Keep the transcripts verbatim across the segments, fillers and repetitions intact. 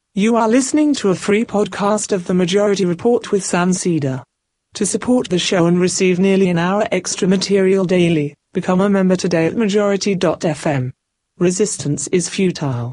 You are listening to a free podcast of The Majority Report with Sam Cedar. To support the show and receive nearly an hour extra material daily, become a member today at majority dot f m. Resistance is futile.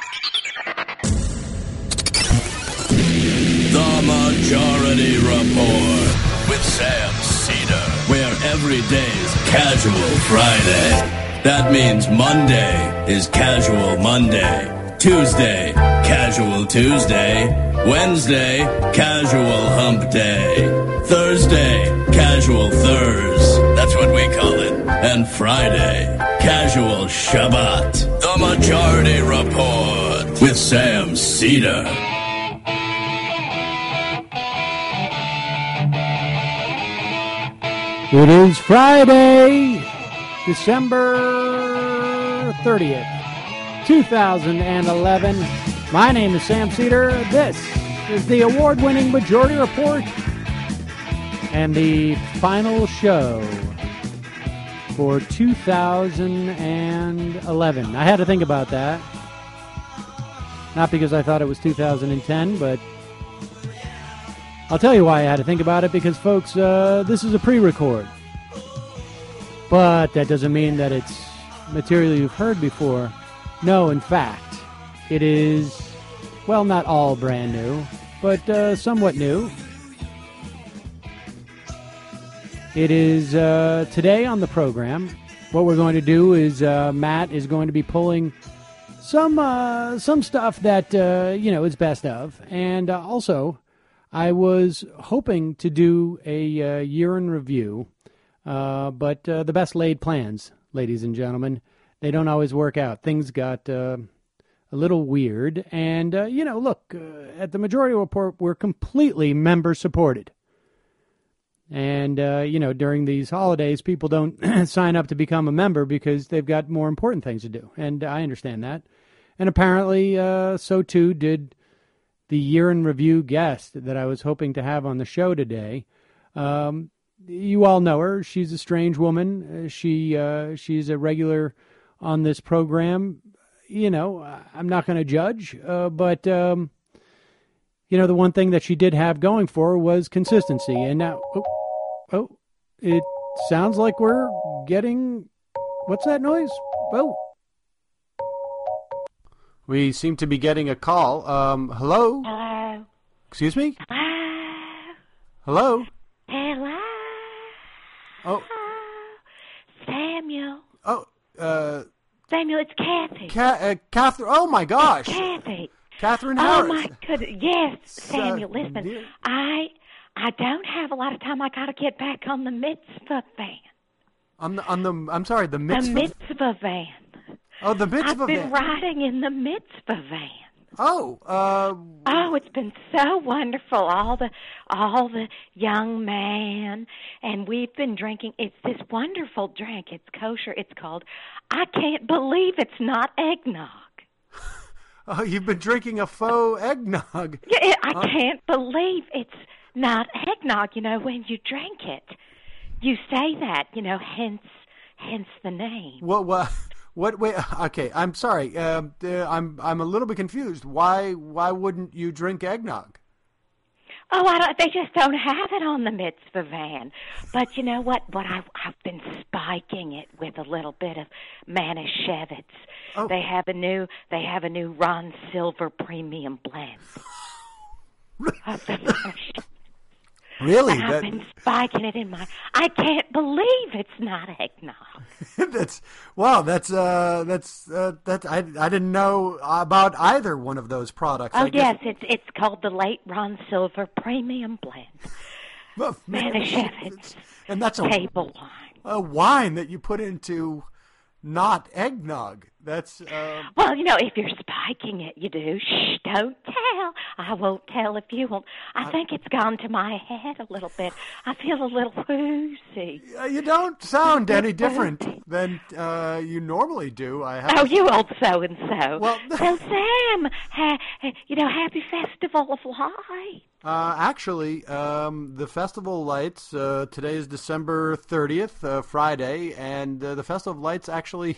The Majority Report with Sam Cedar, where every day's Casual Friday. That means Monday is Casual Monday. Tuesday, Casual Tuesday. Wednesday, Casual Hump Day. Thursday, Casual Thurs. That's what we call it. And Friday, Casual Shabbat. The Majority Report with Sam Cedar. It is Friday, December thirtieth. two thousand eleven. My name is Sam Cedar. This is the award-winning Majority Report and the final show for two thousand eleven. I had to think about that. Not because I thought it was two thousand ten, but I'll tell you why I had to think about it, because, folks, uh, this is a pre-record. But that doesn't mean that it's material you've heard before. No, in fact, it is, well, not all brand new, but uh, somewhat new. It is uh, today on the program. What we're going to do is uh, Matt is going to be pulling some uh, some stuff that, uh, you know, is best of. And uh, also, I was hoping to do a uh, year in review, uh, but uh, the best laid plans, ladies and gentlemen. They don't always work out. Things got uh, a little weird. And, uh, you know, look, uh, at the Majority Report, we're completely member-supported. And, uh, you know, during these holidays, people don't sign up to become a member because they've got more important things to do. And I understand that. And apparently, uh, so too did the year-in-review guest that I was hoping to have on the show today. Um, you all know her. She's a strange woman. She uh, She's a regular on this program. You know, I'm not going to judge, uh, but, um, you know, the one thing that she did have going for her was consistency. And now, oh, oh, it sounds like we're getting, what's that noise? Oh. We seem to be getting a call. Um, hello? Hello? Excuse me? Hello? Hello? Hello? Oh. Samuel? Oh, uh... Samuel, it's Kathy. Ca- uh, Catherine, oh my gosh. It's Kathy. Catherine Harris. Oh my goodness. Yes, Samuel, uh, listen. dear. I I don't have a lot of time. I got to get back on the mitzvah van. On the, on the, I'm sorry, the mitzvah? The mitzvah van. Oh, the mitzvah I've been van. riding in the mitzvah van. Oh, uh... Oh, it's been so wonderful. All the all the young man, and we've been drinking. It's this wonderful drink. It's kosher. It's called, I can't believe it's not eggnog. Oh, you've been drinking a faux eggnog. Yeah, it, I huh? can't believe it's not eggnog. You know, when you drink it, you say that, you know, hence hence the name. What, what, what, wait, okay, I'm sorry. Uh, uh, I'm I'm a little bit confused. Why why wouldn't you drink eggnog? Oh, I don't, they just don't have it on the mitzvah van. But you know what? What I, I've been spiking it with a little bit of Manischewitz. Oh. They have a new they have a new Ron Silver premium blend of the Manischewitz. Really? And I've That, been spiking it in my. I can't believe it's not eggnog. that's wow. That's uh. That's uh. That I I didn't know about either one of those products. Oh I guess. yes, it's it's called the late Ron Silver premium blend. Well, Manischewitz. And that's a table wine. a wine that you put into not eggnog. That's um... Well, you know, if you're spiking it, you do. Shh, don't tell. I won't tell if you won't. I, I think it's gone to my head a little bit. I feel a little woozy. Uh, you don't sound any different than uh, you normally do. I have Oh, you old so-and-so. Well, so, Sam, ha, you know, happy Festival of Light. Uh, actually, um, the Festival of Lights, uh, today is December thirtieth, uh, Friday, and uh, the Festival of Lights actually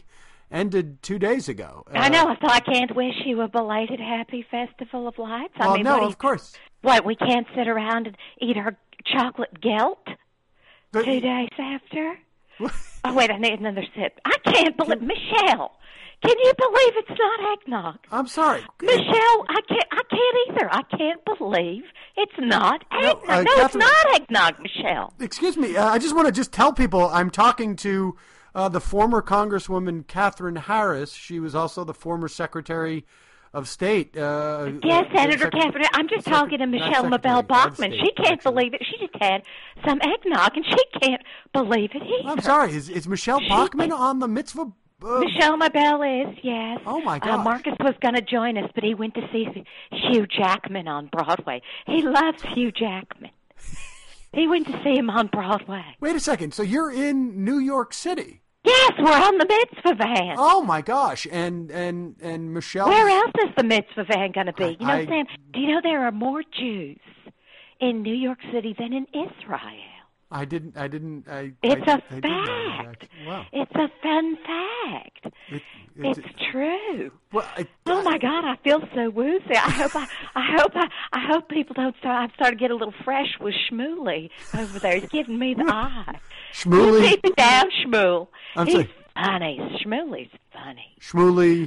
ended two days ago. Uh, I know, so I can't wish you a belated happy Festival of Lights. I well, mean, no, what do of you, course. What, we can't sit around and eat our chocolate gelt But, two days after? Oh, wait, I need another sip. I can't believe, Michelle, can you believe it's not eggnog? I'm sorry. Michelle, I can't, I can't either. I can't believe it's not No, eggnog. uh, No, Catherine- it's not eggnog, Michelle. Excuse me. Uh, I just want to just tell people I'm talking to uh, the former Congresswoman Catherine Harris. She was also the former Secretary of State. Uh, Yes, uh, Senator Secretary- Catherine. I'm just Secre- talking to not Michelle Secretary, Mabel of Bachman. State, She can't actually. believe it. She just had some eggnog, and she can't believe it either. I'm sorry. Is, is Michelle She- Bachman on the mitzvah? Uh, Michelle Mabel is, yes. Oh, my Uh, gosh. Marcus was going to join us, but he went to see Hugh Jackman on Broadway. He loves Hugh Jackman. He went to see him on Broadway. Wait a second. So you're in New York City? Yes, we're on the mitzvah van. Oh my gosh! And and and Michelle. Where else is the mitzvah van going to be? You know, I- Sam, do you know there are more Jews in New York City than in Israel? I didn't. I didn't. I. It's I, a I didn't know that, fact. actually. Wow. It's a fun fact. It, It's true. well, I, Oh my God, I feel so woozy. I hope I, I hope I, I hope people don't start. I've started to get a little fresh with Shmuley over there. He's giving me the eye. Shmuley- You keep it down, Shmuel. I'm He's sorry. funny. Shmuley's funny. Shmuley.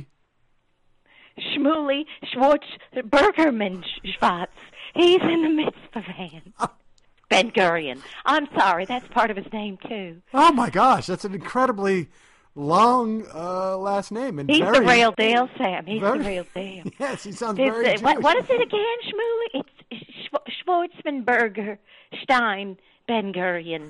Shmuley Schwartz Bergerman Schwartz. He's in the mitzvah van. Ben Gurion. I'm sorry, that's part of his name too. Oh my gosh, that's an incredibly long uh, last name and He's very, the real deal, Sam. He's very- the real deal. Yes, he sounds It's, very uh, Jewish. what, what is it again, Shmuley? It's Sch- Schwartzmanberger, Stein, Ben Gurion,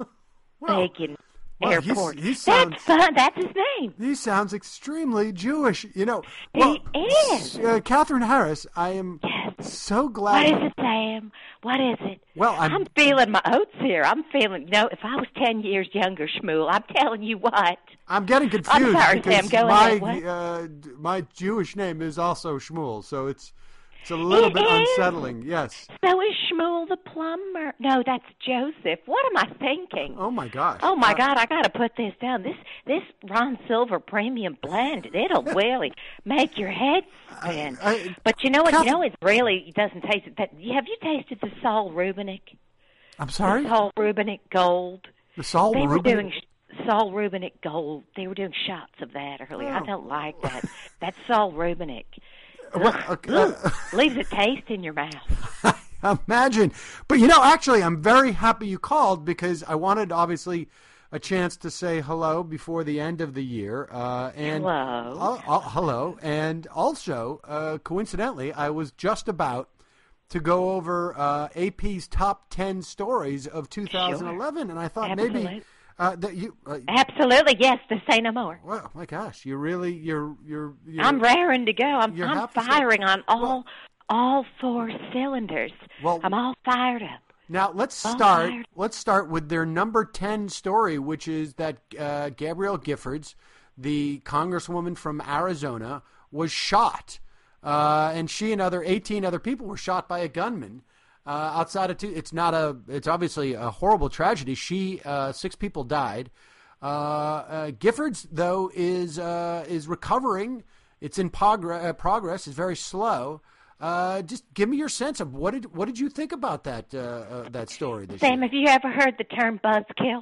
Well, Bacon, well, he's- Airport. he sounds- That's fun. That's his name. He sounds extremely Jewish. You know. He Well, is. Uh, Catherine Harris, I am Yes. so What glad. is it, Sam? What is it? Well, I'm- I'm feeling my oats here. I'm feeling, you know, if I was ten years younger, Shmuel, I'm telling you what. I'm getting confused sorry, because Sam, go my ahead, what? uh, d- my Jewish name is also Shmuel, so it's it's a little It bit is. unsettling. Yes. So is Shmuel the plumber? No, that's Joseph. What am I thinking? Oh my gosh. Oh my Uh, God! I got to put this down. This this Ron Silver Premium Blend, it'll really make your head spin. I- I- but you know what? Catherine- You know it really doesn't taste it. But have you tasted the Sol Rubinick? I'm sorry. The Sol Rubinick Gold. The Saul They were Rubin. doing sh- Sol Rubinick Gold. They were doing shots of that earlier. I Oh. don't like that. That's Sol Rubinick. Well, Ugh, okay, ugh. uh, Leaves a taste in your mouth. Imagine. But you know, actually, I'm very happy you called because I wanted, obviously, a chance to say hello before the end of the year. Uh, and Hello. Uh, uh, hello. And also, uh, coincidentally, I was just about to go over uh, A P's top ten stories of two thousand eleven, and I thought maybe Absolutely. uh, that you. Uh, Absolutely, yes. To say no more. well, my gosh, you really, you're, you're, you're I'm raring to go. I'm, you're I'm happy to say- firing on all Well- all four cylinders. Well- I'm all fired up. Now let's Oh, start. Lord. Let's start with their number ten story, which is that uh, Gabrielle Giffords, the congresswoman from Arizona, was shot, uh, and she and other eighteen other people were shot by a gunman uh, outside of. Two, it's not a. It's obviously a horrible tragedy. She uh, six people died. Uh, uh, Giffords, though, is uh, is recovering. It's in progress. Uh, progress is very slow. Uh, just give me your sense of what did what did you think about that uh, uh, that story this Sam, year? have you ever heard the term buzzkill?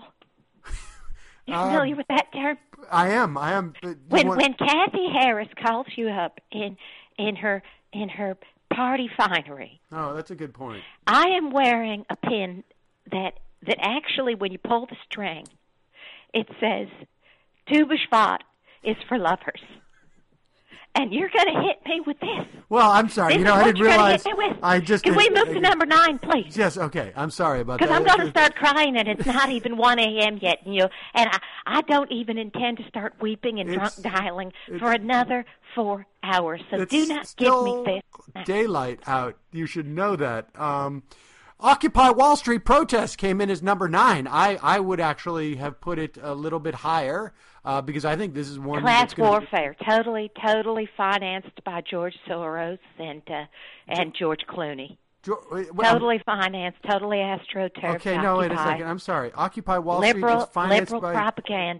You Um, familiar with that term? I am. I am. uh, you When want- when Kathy Harris calls you up in in her in her party finery, oh, that's a good point. I am wearing a pin that that actually, when you pull the string, it says "Tu B'Shvat is for lovers." And you're going to hit me with this. Well, I'm sorry. This You know, is I what didn't you're gonna realize. hit me with. I just. Can we didn't- move to number nine, please? Yes. Okay. I'm sorry about that. Because I'm going to start crying, and it's not even one a.m. yet. And, you know, and I, I don't even intend to start weeping and drunk It's- dialing for another four hours. So It's do not give still me this. daylight out. You should know that. Um, Occupy Wall Street protest came in as number nine. I, I would actually have put it a little bit higher uh, because I think this is one Class that's gonna be- warfare, totally, totally financed by George Soros and uh, and George Clooney. Jo- well, Totally financed, totally astroturfed. Okay, no, wait a Occupy. second. I'm sorry. Occupy Wall Liberal, Street is financed liberal by propaganda.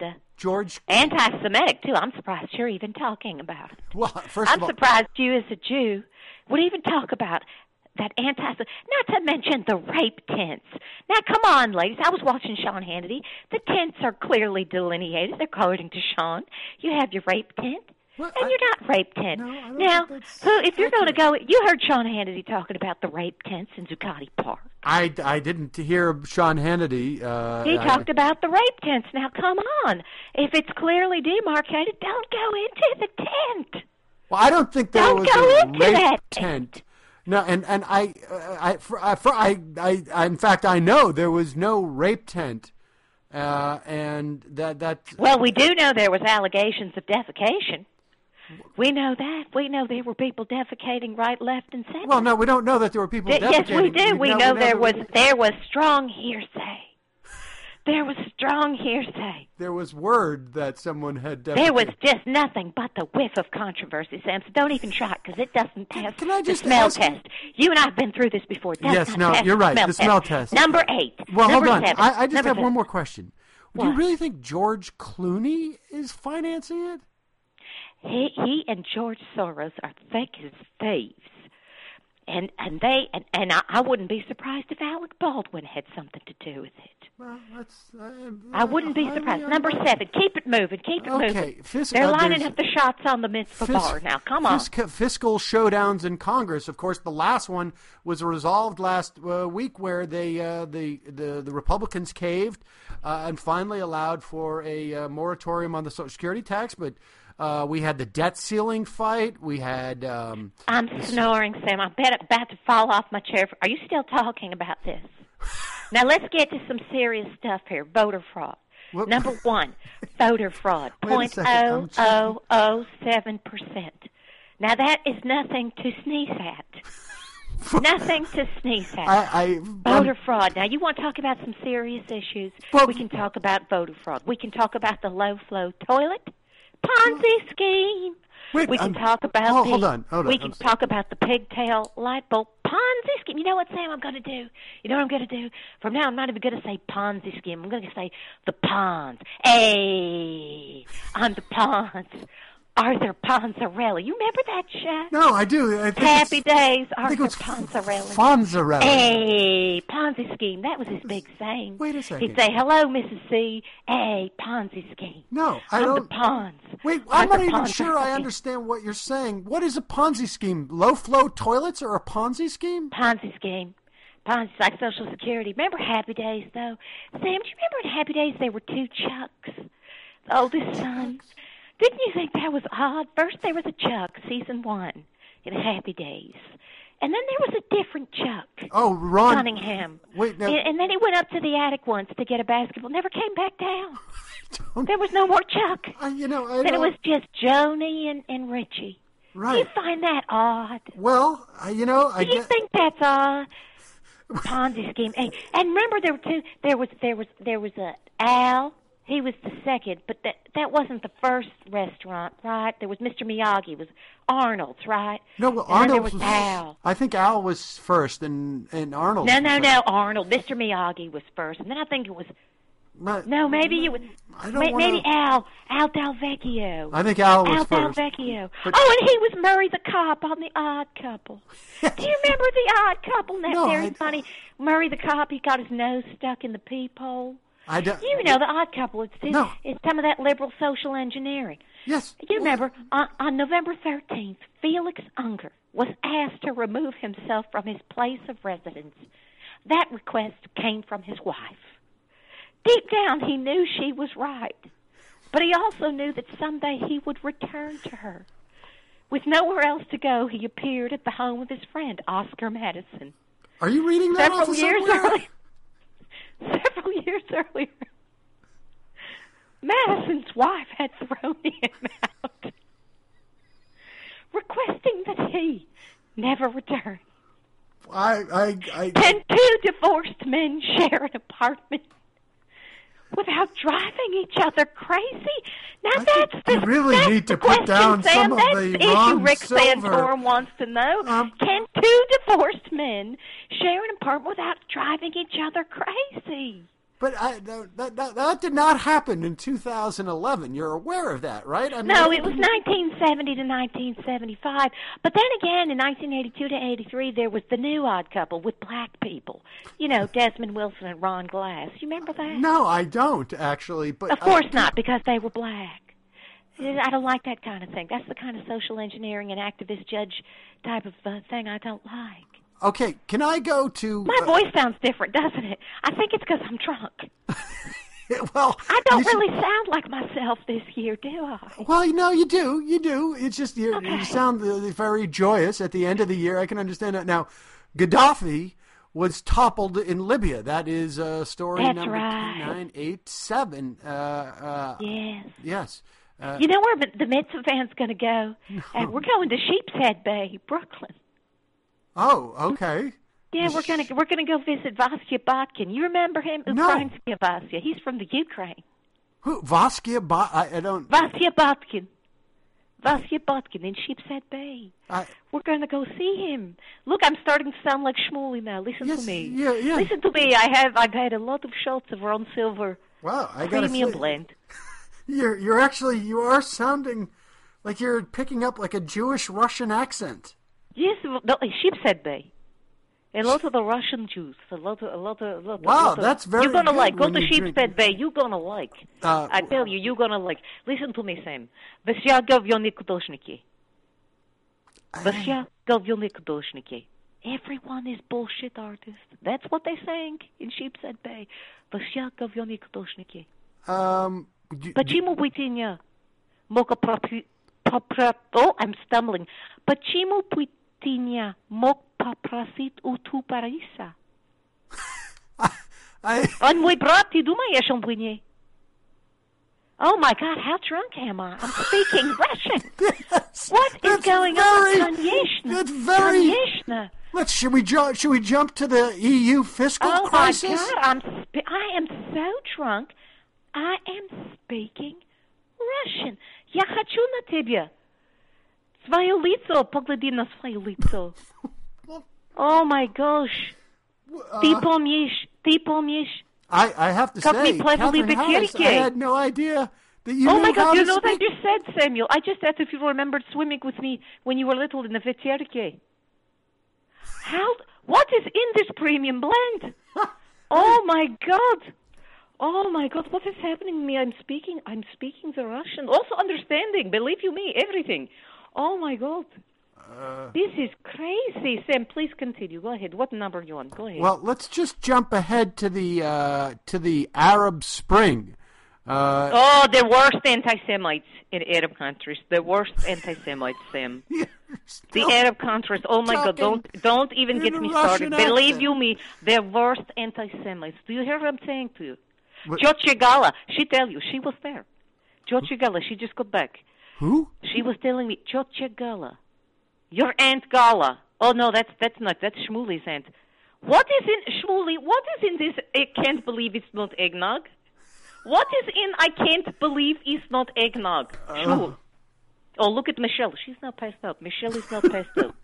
George? Anti-Semitic, too. I'm surprised you're even talking about it. Well, first I'm of all, surprised you as a Jew would even talk about that anti, not to mention the rape tents. Now, come on, ladies. I was watching Sean Hannity. The tents are clearly delineated, according to Sean. You have your rape tent, What? and I- you're not rape tent. No, I don't now, think that's who, if you're going to accurate. go, you heard Sean Hannity talking about the rape tents in Zuccotti Park. I, I didn't hear Sean Hannity. Uh, He I- talked about the rape tents. Now, come on. If it's clearly demarcated, don't go into the tent. Well, I don't think there Don't was go a into rape that tent. No, and and I, uh, I, for, I, for, I, I, I, in fact, I know there was no rape tent, uh, and that that. Well, we do know there was allegations of defecation. We know that. We know there were people defecating right, left, and center. Well, no, we don't know that there were people. Th- yes, we defecating. do. We know, there was there, there was strong hearsay. There was strong hearsay. there was word that someone had. Defecated. There was just nothing but the whiff of controversy, Sam. So don't even try it because it doesn't pass Can I just the smell ask you- test. You and I have been through this before. It does Yes, not no, pass you're right, Smell the smell test. Number eight. Well, Number hold on. Seven. I, I just Number have one seven. more question. Do What? you really think George Clooney is financing it? He, he and George Soros are thick as thieves. And and they and, and I, I wouldn't be surprised if Alec Baldwin had something to do with it. Well, that's. Uh, I wouldn't be I- surprised. I- Number seven, keep it moving, keep it Okay, moving. fis- They're uh, lining there's- up the shots on the mitzvah Fis- bar now. Come on. fisca- fiscal showdowns in Congress. Of course, the last one was resolved last uh, week, where they uh, the, the the Republicans caved uh, and finally allowed for a uh, moratorium on the Social Security tax. But uh, we had the debt ceiling fight. We had. Um, I'm snoring, Sam. I'm bet- about to fall off my chair. Are you still talking about this? Now let's get to some serious stuff here. Voter fraud. What- Number one, voter fraud. Wait a Point second, oh I'm checking. oh oh seven percent. Now that is nothing to sneeze at. Nothing to sneeze at. I, I Voter fraud. Now, you want to talk about some serious issues? Well- we can talk about voter fraud. We can talk about the low-flow toilet Ponzi scheme. Wait, we can um, talk about hold- the. hold on, hold on, We I'm can sorry. talk about the pigtail light bulb Ponzi scheme. You know what, Sam? I'm going to do. You know what I'm going to do? From now, I'm not even going to say Ponzi scheme. I'm going to say the Pons. Hey, I'm the Pons. Arthur Ponzarelli. You remember that show? no, I do. I think Happy it's, Days, I think Arthur it was Ponzarelli. Fonzarelli. Hey, Ponzi scheme. That was his big saying. Wait a second. He'd say, hello, Missus C. Hey, Ponzi scheme. No, I I'm don't. the Pons. Wait, I'm the not even Ponzi sure I scheme. understand what you're saying. What is a Ponzi scheme? Low flow toilets or a Ponzi scheme? Ponzi scheme. Ponzi, like Social Security. Remember Happy Days, though? Sam, do you remember in Happy Days there were two Chucks? The oldest son. Didn't you think that was odd? First there was a Chuck, season one, in Happy Days. And then there was a different Chuck. Oh, Ron Cunningham. Wait, now- and, and then he went up to the attic once to get a basketball. Never came back down. Don't- There was no more Chuck. I, you know, I Then it don't- was just Joni and, and Richie. Do you right. find that odd? Well, I, you know, I Do you get. think that's odd? Ponzi scheme. Hey, and remember there were two. There was there was there was a Al. He was the second, but that that wasn't the first restaurant, right? There was Mister Miyagi. Was Arnold's, right? No, well, and then there Arnold was Al. I think Al was first, and and Arnold. No, was no, first. no. Arnold. Mister Miyagi was first, and then I think it was But- no. Maybe it was I don't may, wanna- maybe Al Al Dalvecchio. I think Al was Al first. Dalvecchio. But- Oh, and he was Murray the cop on The Odd Couple. Do you remember The Odd Couple? And that No, very I- funny. Murray the cop. He got his nose stuck in the peephole. I don't. You know The Odd Couple. It's it's, No. it's some of that liberal social engineering. Yes. You remember on, on November thirteenth, Felix Unger was asked to remove himself from his place of residence. That request came from his wife. Deep down, he knew she was right, but he also knew that someday he would return to her. With nowhere else to go, he appeared at the home of his friend, Oscar Madison. Are you reading that off Several of years somewhere? earlier, several years earlier, Madison's wife had thrown him out, requesting that he never return. I, I, I. Can two divorced men share an apartment without driving each other crazy? Now I that's think the, you really that's need the to put question, down Sam. some of That's the the issue Ron Rick Silver. Santorum wants to know. Um, Can two divorced men share an apartment without driving each other crazy? But I, that, that that did not happen in two thousand eleven. You're aware of that, right? I mean, no, it was nineteen seventy to nineteen seventy-five. But then again, in nineteen eighty-two to eighty-three, there was the new Odd Couple with black people. You know, Desmond Wilson and Ron Glass. You remember that? No, I don't actually. But of course uh, not, because they were black. I don't like that kind of thing. That's the kind of social engineering and activist judge type of uh, thing I don't like. Okay, can I go to... My uh, voice sounds different, doesn't it? I think it's because I'm drunk. well, I don't you should- really sound like myself this year, do I? Well, you know, you do. You do. It's just you, Okay. you sound uh, very joyous at the end of the year. I can understand that. Now, Gaddafi was toppled in Libya. That is uh, story That's number right. two nine eight seven. Uh, uh, Yes. yes. Uh, You know where the the Mitzvah van's going to go? Uh, we're going to Sheepshead Bay, Brooklyn. oh, okay. Yeah, we're going to we're going to go visit Vasya Botkin. You remember him? No. Ukrainsky Vasya. He's from the Ukraine. Who? Vaskia? Ba- I, I don't. Vasya Botkin. Vasya Botkin in Sheepshead Bay. I, We're going to go see him. Look, I'm starting to sound like Shmuley now. Listen yes, to me. Yeah, yeah. Listen to me. I have I've had a lot of shots of Ron Silver Wow, I gotta premium say, blend. You're you're actually you are sounding like you're picking up like a Jewish Russian accent. Yes, no, Sheepshead Bay. A lot of the Russian Jews. A lot of, a lot of, a lot of. Wow, lot of, that's very You're gonna good like. Go when to you drink- Sheepshead Bay. You're gonna like. Uh, I tell you, you're gonna like. Listen to me, Sam. Vasya говёные художники. Vasya говёные художники. Everyone is bullshit artists. That's what they're saying in Sheepshead Bay. Vasya говёные художники. Um. you- Почему вы меня мог пропи- попро- Oh, I'm stumbling. Почему вы меня мог попросить у Тупариса? I, Он мой брат, ты думаешь, он мне? Oh my God, how drunk am I? I'm speaking Russian. that's, What is that's going very, on? Конечно. That's very. Конечно. Let's should we jump? Should we jump to the E U fiscal Oh crisis? my God, I'm sp- I am so drunk. I am speaking Russian. Я хочу на тебя. Свое лицо, погляди на свое лицо. Oh my gosh. Ты помнишь, ты помнишь. I, I have to Как say, мы плавали Catherine в Harris, I Кирке. had no idea that you Oh knew my how God, to you know what I speak. just said, Samuel? I just asked if you remembered swimming with me when you were little in the Veterke. How? What is in this premium blend? Oh my God. Oh my God, what is happening to me? I'm speaking, I'm speaking the Russian. Also understanding, believe you me, everything. Oh my God. Uh, This is crazy. Sam, please continue. Go ahead. What number are you on? Go ahead. Well, let's just jump ahead to the uh, to the Arab Spring. Uh, Oh, the worst anti-Semites in Arab countries. The worst anti-Semites, Sam. you're The still Arab countries. Oh my God! talking Don't don't even in get a me Russian started. Believe accent. you me, the worst anti-Semites. Do you hear what I'm saying to you? What- Georgia Gala. She tell you she was there. Georgia Gala. She just got back. Who? She was telling me Georgia Gala. Your aunt Gala. Oh no, that's that's not that's Shmuley's aunt. What is in Shmuley? What is in this? I can't believe it's not eggnog. What is in I can't believe it's not eggnog? Shmul. Oh, look at Michelle. She's not passed out. Michelle is not passed out.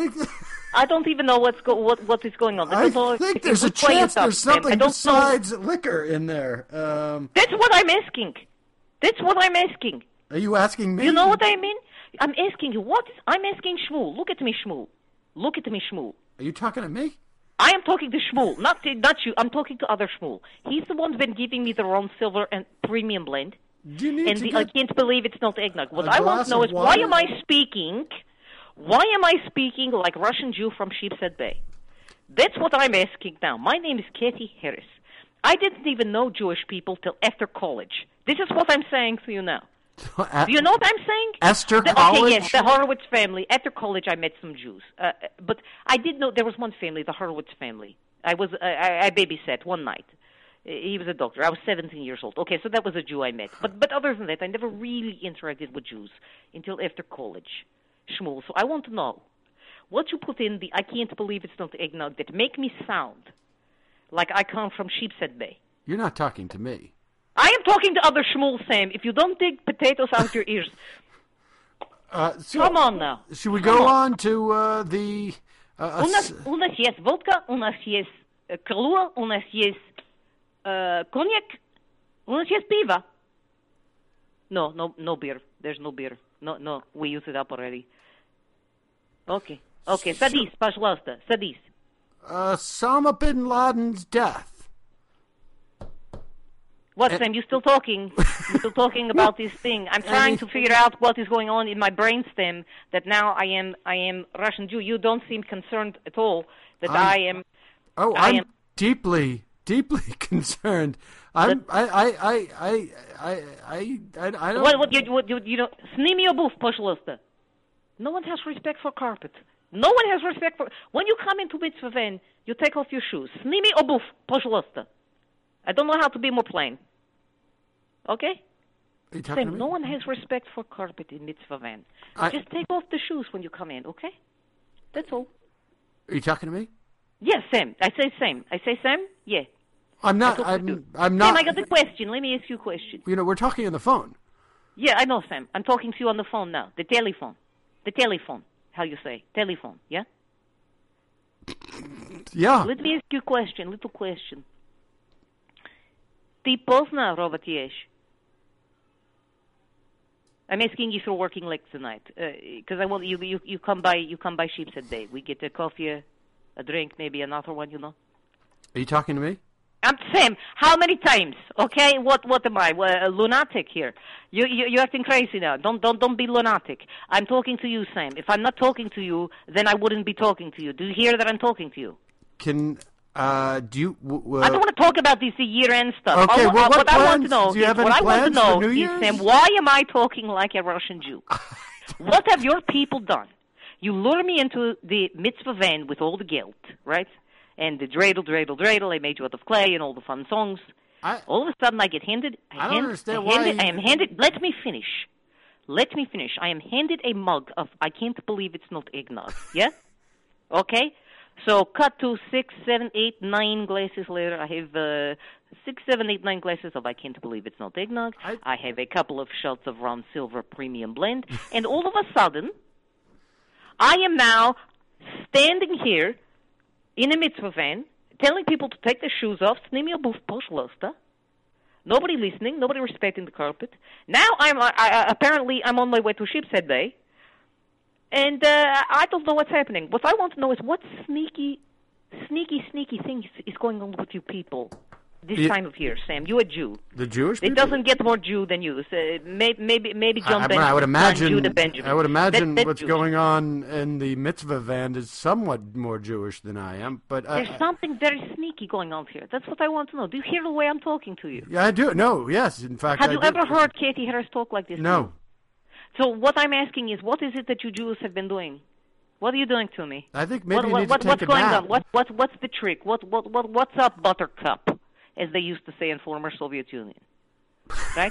I don't even know what's go what what is going on. I don't know think if there's you a could play chance it up, there's Sam. I something don't know. besides liquor in there. Um, That's what I'm asking. That's what I'm asking. are you asking me? You know what I mean? I'm asking you. What is? I'm asking Shmuel. Look at me, Shmuel. Look at me, Shmuel. Are you talking to me? I am talking to Shmuel, not to, not you. I'm talking to other Shmuel. He's the one who's been giving me the Ron Silver and premium blend. Do you need And to the, get I can't believe it's not eggnog. What a I want glass to know of is why water? am I speaking? Why am I speaking like Russian Jew from Sheepshead Bay? That's what I'm asking now. My name is Kathy Harris. I didn't even know Jewish people till after college. This is what I'm saying to you now. At- Do you know what I'm saying? Esther the, College? Okay, yes, the Horowitz family. After college, I met some Jews, uh, but I did know there was one family, the Horowitz family. I was I, I babysat one night. He was a doctor. I was seventeen years old. Okay, so that was a Jew I met. But but other than that, I never really interacted with Jews until after college. Shmuel. So I want to know what you put in the I can't believe it's not eggnog that make me sound like I come from Sheepshead Bay. You're not talking to me. I am talking to other Shmuel, Sam. If you don't dig potatoes out your ears, Uh, so, come on now. Should we Come go on. on to uh, the... Uh, У нас, s- у нас есть водка, у нас есть э, Kahlua, у нас есть Uh, cognac? У нас есть пиво. No, no, no beer. There's no beer. No, no, we used it up already. Okay, okay, садись, пожалуйста, садись. Osama bin Laden's death. What, Sam, you still talking? You still talking about this thing? I'm trying to figure out what is going on in my brainstem that now I am I am Russian Jew. You don't seem concerned at all that I'm, I am... Oh, I I'm am, deeply, deeply concerned. I'm, I, I, I, I, I, I, I don't... What, what, you, what, you, you don't... Сними обувь, пожалуйста. No one has respect for carpet. No one has respect for... When you come into mitzvah van, you take off your shoes. Сними обувь, пожалуйста. I don't know how to be more plain. Okay? Are you talking Same. to me? No one has respect for carpet in mitzvah van. I, Just take off the shoes when you come in, okay? That's all. Are you talking to me? Yes, Sam. I say Sam. I say Sam? Yeah. I'm not, I'm, I'm not... Sam, I got the question. Let me ask you a question. You know, we're talking on the phone. Yeah, I know, Sam. I'm talking to you on the phone now. The telephone. The telephone. How you say? Telephone, yeah? Yeah. Let me ask you a question, little question. Ты поздно работаешь? I'm asking you if you're working late tonight, because uh, I want you, you. You come by. You come by Sheep's Head Day. We get a coffee, a drink, maybe another one. You know. Are you talking to me? I'm Sam. How many times? Okay. What? What am I? A lunatic here? You, you. You're acting crazy now. Don't. Don't. Don't be lunatic. I'm talking to you, Sam. If I'm not talking to you, then I wouldn't be talking to you. Do you hear that I'm talking to you? Can. Uh, do you? W- I don't want to talk about this year-end stuff. Okay, I, well, what, what plans? I want to know do you have is, any what I want to plans know for New is, Year's? Sam, why am I talking like a Russian Jew? What have your people done? You lure me into the mitzvah van with all the guilt, right? And the dreidel, dreidel, dreidel, I made you out of clay, and all the fun songs. I, all of a sudden, I get handed. I, I don't hand, understand I why. Handed, You... I am handed. Let me finish. Let me finish. I am handed a mug of. I can't believe it's not eggnog. Yeah. Okay. So cut to six, seven, eight, nine glasses later. I have uh, six, seven, eight, nine glasses of I can't believe it's not eggnog. I, I have a couple of shots of Ron Silver Premium Blend. And all of a sudden, I am now standing here in a mitzvah van telling people to take their shoes off. Сними обувь, пожалуйста. Nobody listening. Nobody respecting the carpet. Now I'm I, I, apparently I'm on my way to Sheep's Head Day. And uh, I don't know what's happening. What I want to know is what sneaky, sneaky, sneaky things is going on with you people this yeah. time of year, Sam. You're a Jew. The Jewish people? It doesn't get more Jew than you. So maybe, maybe, maybe John I, Benjamin. I would imagine. Judah Benjamin. I would imagine that, that what's Jewish. going on in the mitzvah van is somewhat more Jewish than I am. But there's I, something very sneaky going on here. That's what I want to know. Do you hear the way I'm talking to you? Yeah, I do. No, yes. In fact, have I you do. ever heard Katie Harris talk like this? No. So what I'm asking is, what is it that you Jews have been doing? What are you doing to me? I think maybe what, you what, need what, to take what's a going nap. on? What, what, what's the trick? What, what, what, what's up, Buttercup, as they used to say in former Soviet Union, right?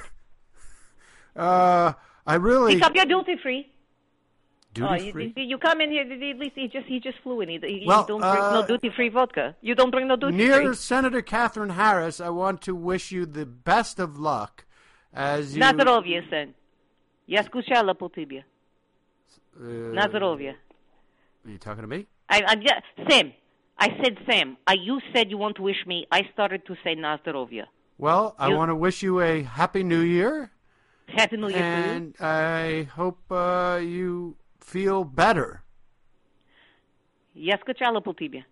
uh, I really. Pick up your duty free. Duty oh, free. You, you come in here. At least he just he just flew in. He, he well, don't bring uh, no duty free vodka. You don't bring no duty free. Near Senator Catherine Harris, I want to wish you the best of luck as you. На здоровье, сын. Я скучала по тебе. На здоровье. Are you talking to me? I, I, yeah, Sam. I said Sam. I, you said you want to wish me. I started to say na zdоровье. Well, I you, want to wish you a happy New Year. Happy New Year to you. And I hope uh, you feel better. Я скучала по тебе.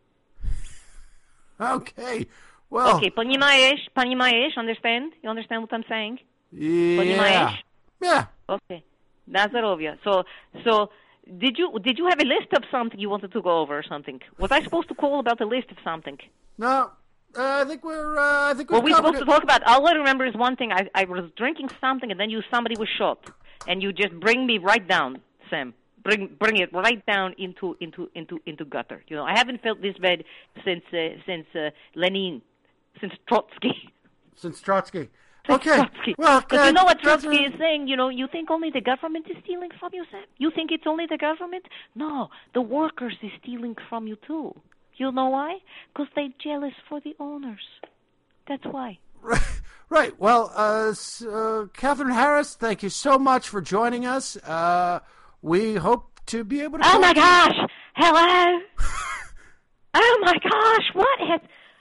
Okay. Well. Okay, понимаешь, понимаешь, understand? You understand what I'm saying? Yeah. Понимаешь? Yeah. Okay. На здоровье. So, so did you did you have a list of something you wanted to go over or something? Was I supposed to call about a list of something? No. Uh, I think we're. Uh, I think What we're we supposed it. to talk about? All I remember is one thing. I I was drinking something, and then you somebody was shot, and you just bring me right down, Sam. Bring bring it right down into into into into gutter. You know, I haven't felt this bad since uh, since uh, Lenin, since Trotsky. Since Trotsky. Since Okay. Trotsky. Well, because uh, you know what that's Trotsky a- is saying. You know, you think only the government is stealing from you, Sam? You think it's only the government? No, the workers is stealing from you too. You know why? Because they're jealous for the owners. That's why. Right. Right. Well, uh, s- uh, Catherine Harris, thank you so much for joining us. Uh, we hope to be able to. Oh talk my to- gosh! Hello! Oh my gosh! What has?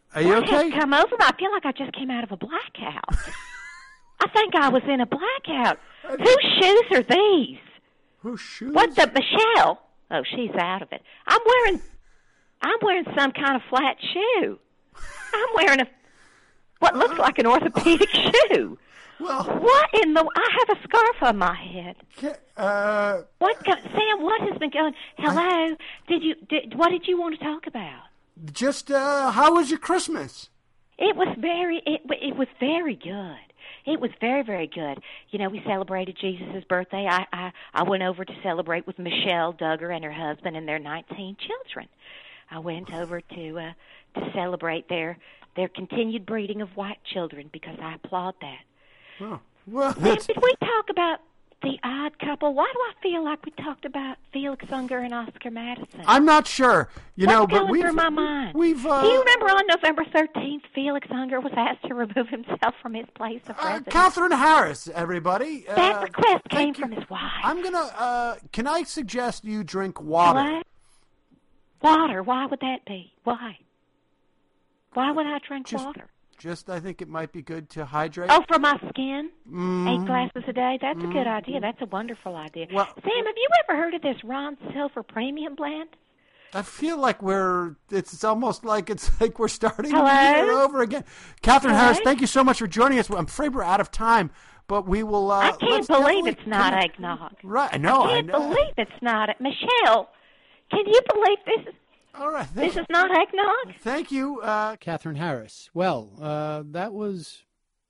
Are you what okay? has come over me? I feel like I just came out of a blackout. I think I was in a blackout. Whose shoes are these? Whose shoes? What the Michelle? Oh, she's out of it. I'm wearing, I'm wearing some kind of flat shoe. I'm wearing a what looks like an orthopedic shoe. Well, what in the? I have a scarf on my head. Uh, what, go, Sam? What has been going? Hello. I, did you? Did, what did you want to talk about? Just uh, how was your Christmas? It was very. It it was very good. It was very, very good. You know, we celebrated Jesus' birthday. I, I, I went over to celebrate with Michelle Duggar and her husband and their nineteen children. I went over to uh, to celebrate their their continued breeding of white children because I applaud that. Oh, well, Sam, did we talk about The Odd Couple? Why do I feel like we talked about Felix Unger and Oscar Madison? I'm not sure. You What's know, going but we've, through my mind? We've. Uh, Do you remember on November thirteenth, Felix Unger was asked to remove himself from his place of uh, residence? Catherine Harris, everybody. That uh, request came you. from his wife. I'm gonna. Uh, can I suggest you drink water? What? Water? Why would that be? Why? Why would I drink Just, water? Just, I think it might be good to hydrate. Oh, for my skin? Mm. Eight glasses a day? That's mm. a good idea. That's a wonderful idea. Well, Sam, have you ever heard of this Ron Silver Premium Blend? I feel like we're, it's, it's almost like it's like we're starting Hello? the year over again. Catherine Hello? Harris, thank you so much for joining us. I'm afraid we're out of time, but we will. Uh, I can't believe it's not come, eggnog. Right, no, I can't I know. believe it's not. Michelle, can you believe this is, All right, this is not eggnog? Thank you. Uh, Catherine Harris. Well, uh, that was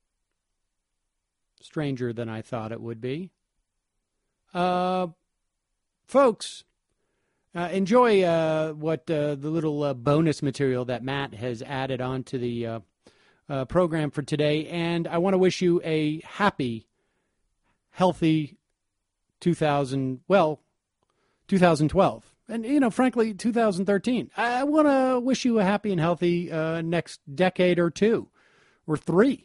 stranger than I thought it would be. Uh, folks, uh, enjoy uh, what uh, the little uh, bonus material that Matt has added onto the uh, uh, program for today. And I want to wish you a happy, healthy two thousand, well, two thousand twelve. And, you know, frankly, two thousand thirteen. I want to wish you a happy and healthy uh, next decade or two or three.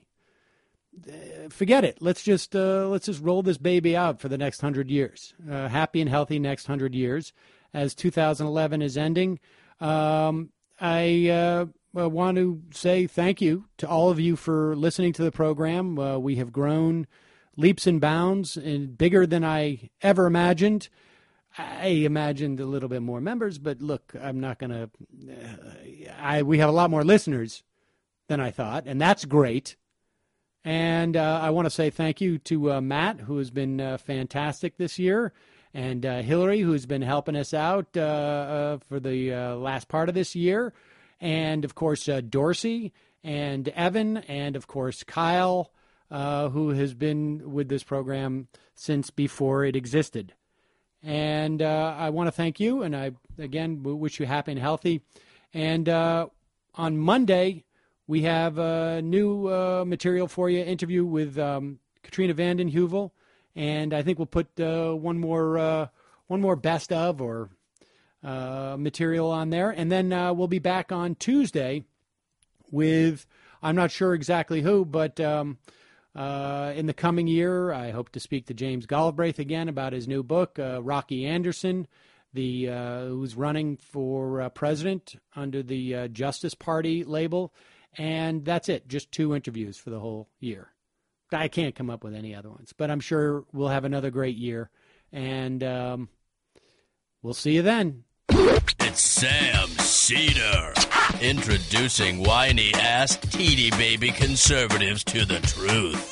Uh, forget it. Let's just uh, let's just roll this baby out for the next hundred years. Uh, happy and healthy next hundred years as two thousand eleven is ending. Um, I uh, want to say thank you to all of you for listening to the program. Uh, we have grown leaps and bounds and bigger than I ever imagined. I imagined a little bit more members, but look, I'm not going to, uh, I, we have a lot more listeners than I thought, and that's great. And uh, I want to say thank you to uh, Matt, who has been uh, fantastic this year, and uh, Hillary, who's been helping us out uh, uh, for the uh, last part of this year, and of course, uh, Dorsey and Evan, and of course, Kyle, uh, who has been with this program since before it existed. And uh, I want to thank you, and I, again, wish you happy and healthy. And uh, on Monday, we have uh, new uh, material for you, interview with um, Katrina vanden Heuvel, and I think we'll put uh, one more uh, one more best of or uh, material on there. And then uh, we'll be back on Tuesday with, I'm not sure exactly who, but... Um, Uh, in the coming year, I hope to speak to James Galbraith again about his new book, uh, Rocky Anderson, the uh, who's running for uh, president under the uh, Justice Party label. And that's it, just two interviews for the whole year. I can't come up with any other ones, but I'm sure we'll have another great year. And um, we'll see you then. It's Sam Seder, introducing whiny-ass, teeny-baby conservatives to the truth.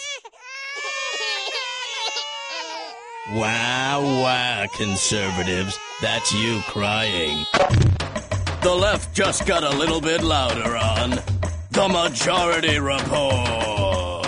Wow, wow, conservatives, that's you crying. The left just got a little bit louder on The Majority Report.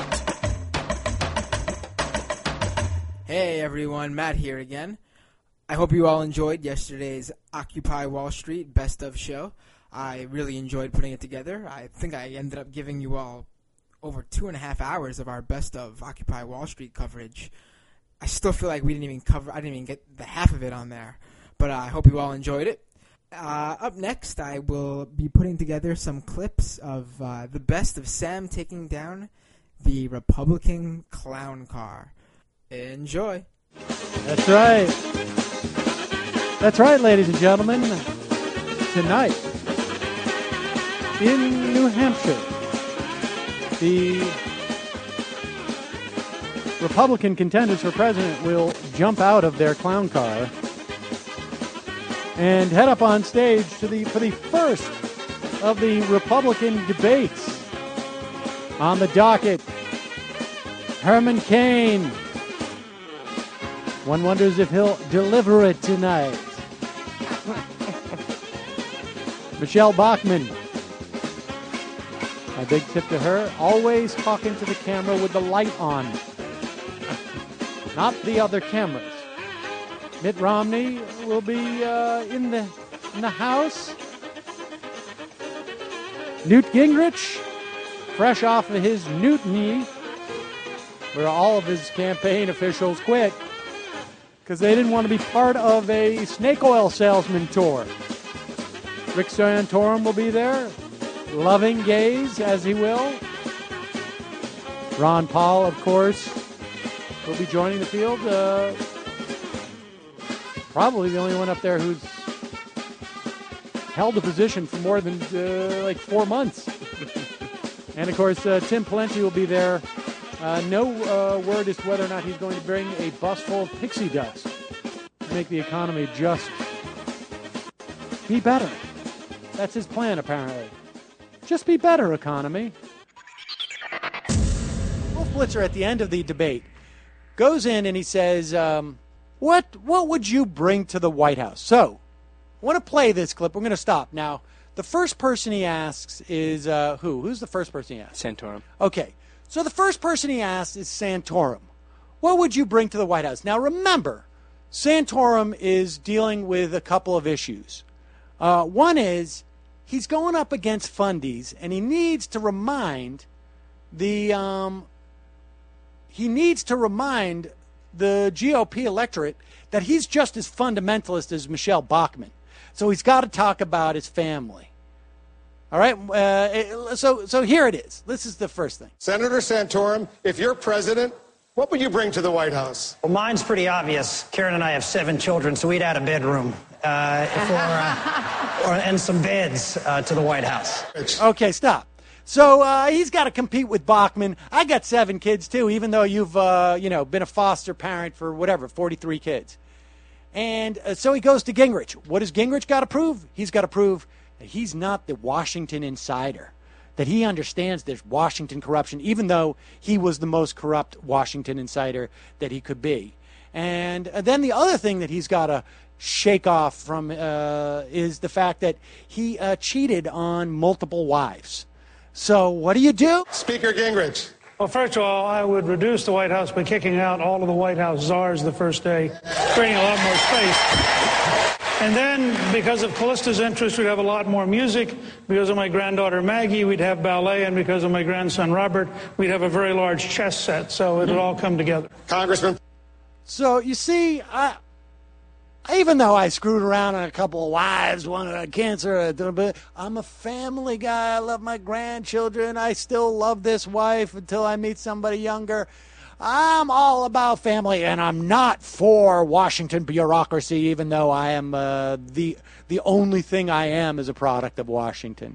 Hey everyone, Matt here again. I hope you all enjoyed yesterday's Occupy Wall Street Best of show. I really enjoyed putting it together. I think I ended up giving you all over two and a half hours of our Best of Occupy Wall Street coverage. I still feel like we didn't even cover, I didn't even get the half of it on there. But uh, I hope you all enjoyed it. Uh, up next, I will be putting together some clips of uh, the best of Sam taking down the Republican clown car. Enjoy. That's right. That's right, ladies and gentlemen. Tonight, in New Hampshire, the Republican contenders for president will jump out of their clown car and head up on stage to the for the first of the Republican debates. On the docket, Herman Cain. One wonders if he'll deliver it tonight. Michelle Bachmann. My big tip to her, always talking to the camera with the light on. Not the other cameras. Mitt Romney will be uh, in the in the House. Newt Gingrich, fresh off of his Newtony, where all of his campaign officials quit because they didn't want to be part of a snake oil salesman tour. Rick Santorum will be there, loving gays as he will. Ron Paul, of course, will be joining the field. Uh, probably the only one up there who's held a position for more than uh, like four months. And, of course, uh, Tim Pawlenty will be there. Uh, no uh, word as to whether or not he's going to bring a bus full of pixie dust to make the economy just be better. That's his plan, apparently. Just be better, economy. Wolf Blitzer, at the end of the debate, goes in and he says, um, what, what would you bring to the White House? So, I want to play this clip. We're going to stop. Now, the first person he asks is uh, who? Who's the first person he asks? Santorum. Okay. So the first person he asks is Santorum. What would you bring to the White House? Now, remember, Santorum is dealing with a couple of issues. Uh, one is he's going up against fundies, and he needs to remind the um, he needs to remind the G O P electorate that he's just as fundamentalist as Michelle Bachmann. So he's got to talk about his family. All right, uh, so so here it is. This is the first thing. Senator Santorum, if you're president, what would you bring to the White House? Well, mine's pretty obvious. Karen and I have seven children, so we'd add a bedroom uh, for, uh, or, and some beds uh, to the White House. Okay, stop. So uh, he's got to compete with Bachmann. I got seven kids, too, even though you've uh, you know, been a foster parent for, whatever, forty-three kids. And uh, so he goes to Gingrich. What does Gingrich got to prove? He's got to prove that he's not the Washington insider, that he understands there's Washington corruption, even though he was the most corrupt Washington insider that he could be. And uh, then the other thing that he's got to shake off from uh, is the fact that he uh, cheated on multiple wives. So what do you do? Speaker Gingrich. Well, first of all, I would reduce the White House by kicking out all of the White House czars the first day, creating a lot more space. And then, because of Callista's interest, we'd have a lot more music. Because of my granddaughter Maggie, we'd have ballet. And because of my grandson Robert, we'd have a very large chess set. So it would all come together. Congressman. So, you see, I, even though I screwed around on a couple of wives, one had cancer, but I'm a family guy. I love my grandchildren. I still love this wife until I meet somebody younger. I'm all about family, and I'm not for Washington bureaucracy, even though I am uh, the the only thing I am is a product of Washington.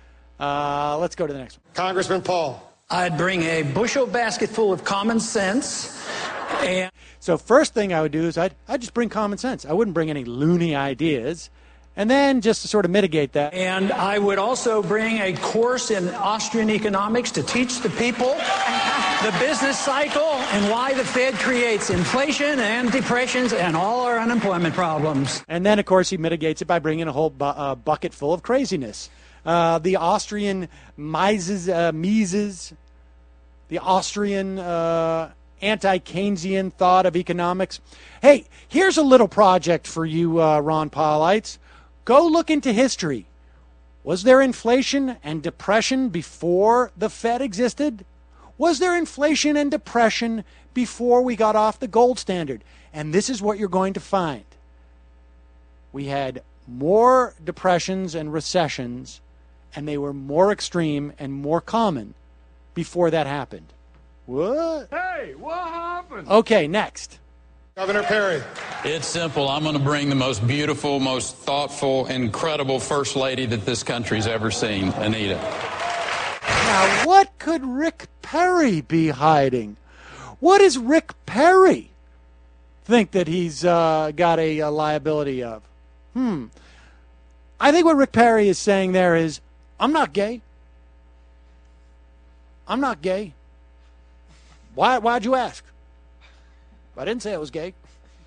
Uh, let's go to the next one. Congressman Paul. I'd bring a bushel basket full of common sense. And so first thing I would do is I'd, I'd just bring common sense. I wouldn't bring any loony ideas. And then just to sort of mitigate that. And I would also bring a course in Austrian economics to teach the people the business cycle and why the Fed creates inflation and depressions and all our unemployment problems. And then, of course, he mitigates it by bringing a whole bu- uh, bucket full of craziness. Uh, the Austrian Mises, uh, Mises, the Austrian uh, anti-Keynesian thought of economics. Hey, here's a little project for you, uh, Ron Paulites. Go look into history. Was there inflation and depression before the Fed existed? Was there inflation and depression before we got off the gold standard? And this is what you're going to find. We had more depressions and recessions, and they were more extreme and more common before that happened. What? Hey, what happened? Okay, next. Governor Perry. It's simple. I'm going to bring the most beautiful, most thoughtful, incredible First Lady that this country's ever seen, Anita. Now, what could Rick Perry be hiding? What does Rick Perry think that he's uh, got a, a liability of? Hmm. I think what Rick Perry is saying there is, I'm not gay. I'm not gay. Why, why'd you ask? I didn't say I was gay.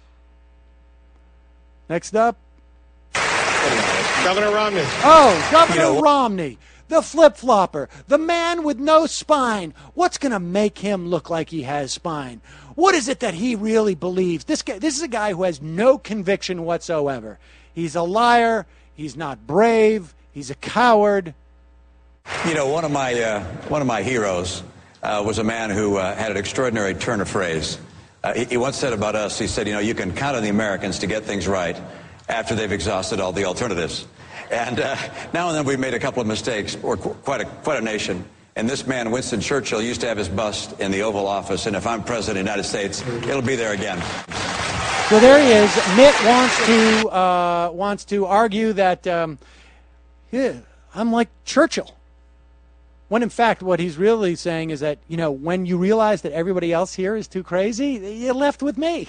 Next up. Governor Romney. Oh, Governor You know, Romney, the flip-flopper, the man with no spine. What's going to make him look like he has spine? What is it that he really believes? This guy, this is a guy who has no conviction whatsoever. He's a liar. He's not brave. He's a coward. You know, one of my uh, one of my heroes uh, was a man who uh, had an extraordinary turn of phrase. Uh, he, he once said about us, he said, you know, you can count on the Americans to get things right after they've exhausted all the alternatives. And uh, now and then we've made a couple of mistakes, or qu- quite a quite a nation. And this man, Winston Churchill, used to have his bust in the Oval Office, and if I'm president of the United States, it'll be there again. So there he is. Mitt wants to uh, wants to argue that um, yeah, I'm like Churchill. When in fact, what he's really saying is that, you know, when you realize that everybody else here is too crazy, you're left with me.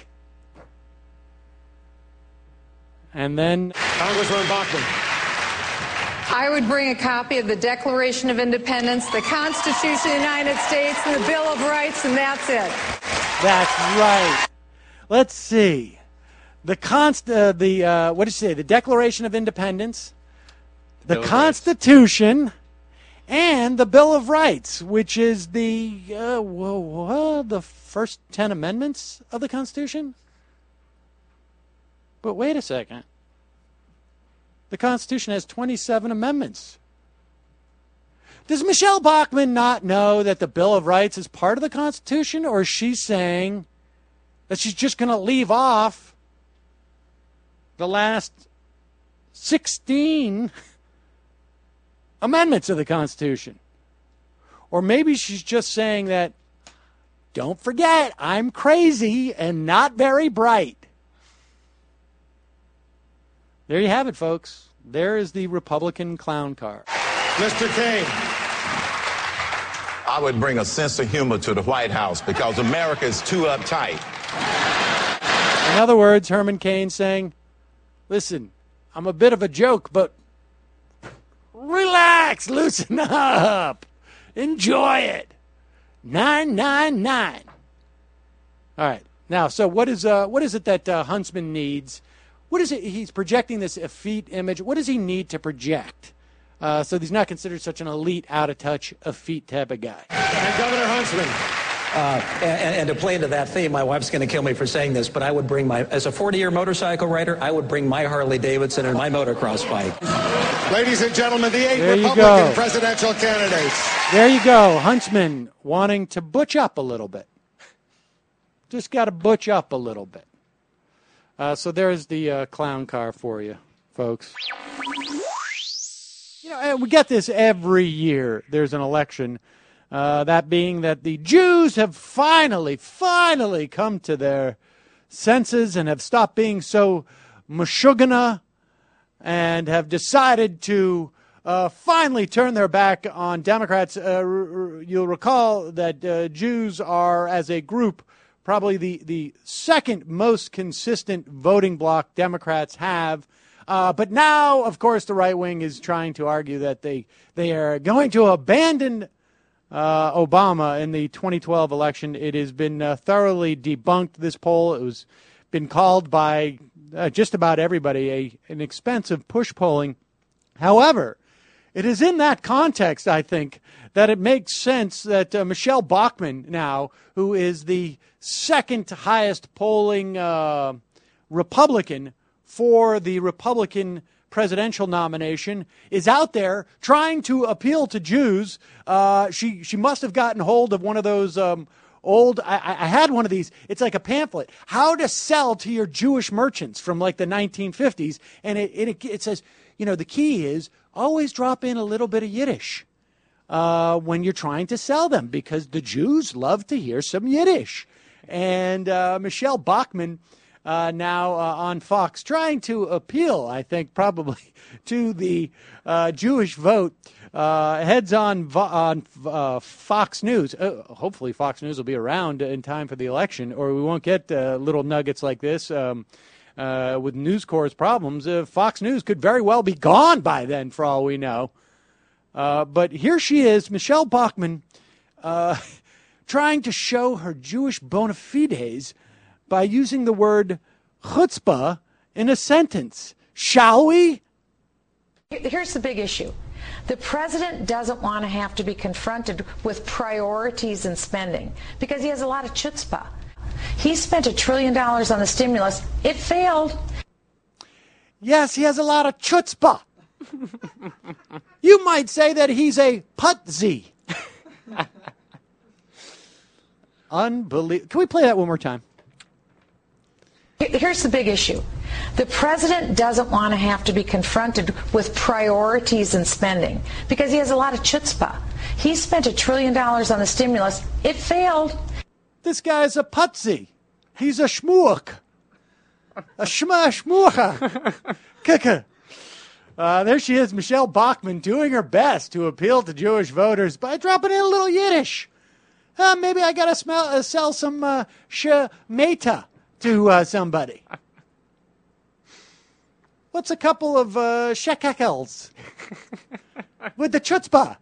And then Congresswoman Bachmann. I would bring a copy of the Declaration of Independence, the Constitution of the United States, and the Bill of Rights, and that's it. That's right. Let's see. The const, uh, the uh, what did you say? The Declaration of Independence, the Bill of Constitution, Rights. And the Bill of Rights, which is the uh, whoa, whoa, the first ten amendments of the Constitution. But wait a second. The Constitution has twenty-seven amendments. Does Michelle Bachmann not know that the Bill of Rights is part of the Constitution, or is she saying that she's just going to leave off the last sixteen amendments of the Constitution? Or maybe she's just saying that, don't forget, I'm crazy and not very bright. There you have it, folks. There is the Republican clown car. Mister Kaine. I would bring a sense of humor to the White House because America is too uptight. In other words, Herman Cain saying, listen, I'm a bit of a joke, but relax, loosen up, enjoy it. nine nine nine. All right. Now, so what is uh, what is it that uh, Huntsman needs? What is it? He's projecting this effete image. What does he need to project? Uh, so he's not considered such an elite, out-of-touch, effete type of guy. And Governor Huntsman. Uh, and, and to play into that theme, my wife's going to kill me for saying this, but I would bring my, as a forty-year motorcycle rider, I would bring my Harley Davidson and my motocross bike. Ladies and gentlemen, the eight There you Republican go. presidential candidates. There you go. Huntsman wanting to butch up a little bit. Just got to butch up a little bit. Uh, so there's the uh, clown car for you, folks. You know, and we get this every year. There's an election. Uh, that being that the Jews have finally, finally come to their senses and have stopped being so mashugana and have decided to uh, finally turn their back on Democrats. Uh, r- r- you'll recall that uh, Jews are, as a group, probably the, the second most consistent voting bloc Democrats have. Uh, but now, of course, the right wing is trying to argue that they, they are going to abandon Uh, Obama in the twenty twelve election. It has been uh, thoroughly debunked, this poll. It was been called by uh, just about everybody a an expensive push polling. However, it is in that context, I think, that it makes sense that uh, Michelle Bachmann now, who is the second highest polling uh, Republican for the Republican presidential nomination, is out there trying to appeal to Jews. Uh, she she must have gotten hold of one of those um, old, I, I had one of these, it's like a pamphlet, how to sell to your Jewish merchants from like the nineteen fifties. And it, it, it says, you know, the key is always drop in a little bit of Yiddish uh, when you're trying to sell them, because the Jews love to hear some Yiddish. And uh, Michelle Bachmann, uh, now uh, on Fox, trying to appeal, I think, probably to the uh, Jewish vote, uh, heads on vo- on uh, Fox News. Uh, hopefully Fox News will be around in time for the election, or we won't get uh, little nuggets like this um, uh, with News Corps' problems. Uh, Fox News could very well be gone by then, for all we know. Uh, but here she is, Michelle Bachmann, uh, trying to show her Jewish bona fides by using the word chutzpah in a sentence. Shall we? Here's the big issue. The president doesn't want to have to be confronted with priorities and spending because he has a lot of chutzpah. He spent a trillion dollars on the stimulus. It failed. Yes, he has a lot of chutzpah. You might say that he's a putzi. Unbelievable. Can we play that one more time? Here's the big issue. The president doesn't want to have to be confronted with priorities and spending because he has a lot of chutzpah. He spent a trillion dollars on the stimulus. It failed. This guy's a putzi. He's a shmuach. A shma shmucha. Kika. Uh, there she is, Michelle Bachmann, doing her best to appeal to Jewish voters by dropping in a little Yiddish. Uh, maybe I got to smell uh, sell some uh, shemeta to uh, somebody. What's a couple of uh, shekels with the chutzpah?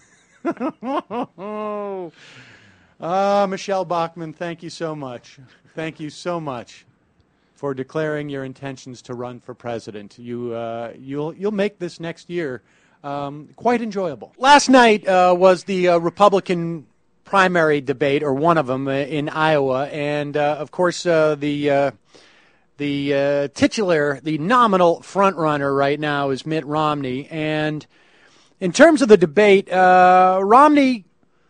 Ah, uh, Michelle Bachmann, thank you so much. Thank you so much for declaring your intentions to run for president. You, uh, you'll, you'll make this next year um, quite enjoyable. Last night uh, was the uh, Republican primary debate, or one of them, uh, in Iowa, and uh, of course uh, the uh, the uh, titular, the nominal front runner right now is Mitt Romney. And in terms of the debate, uh, Romney.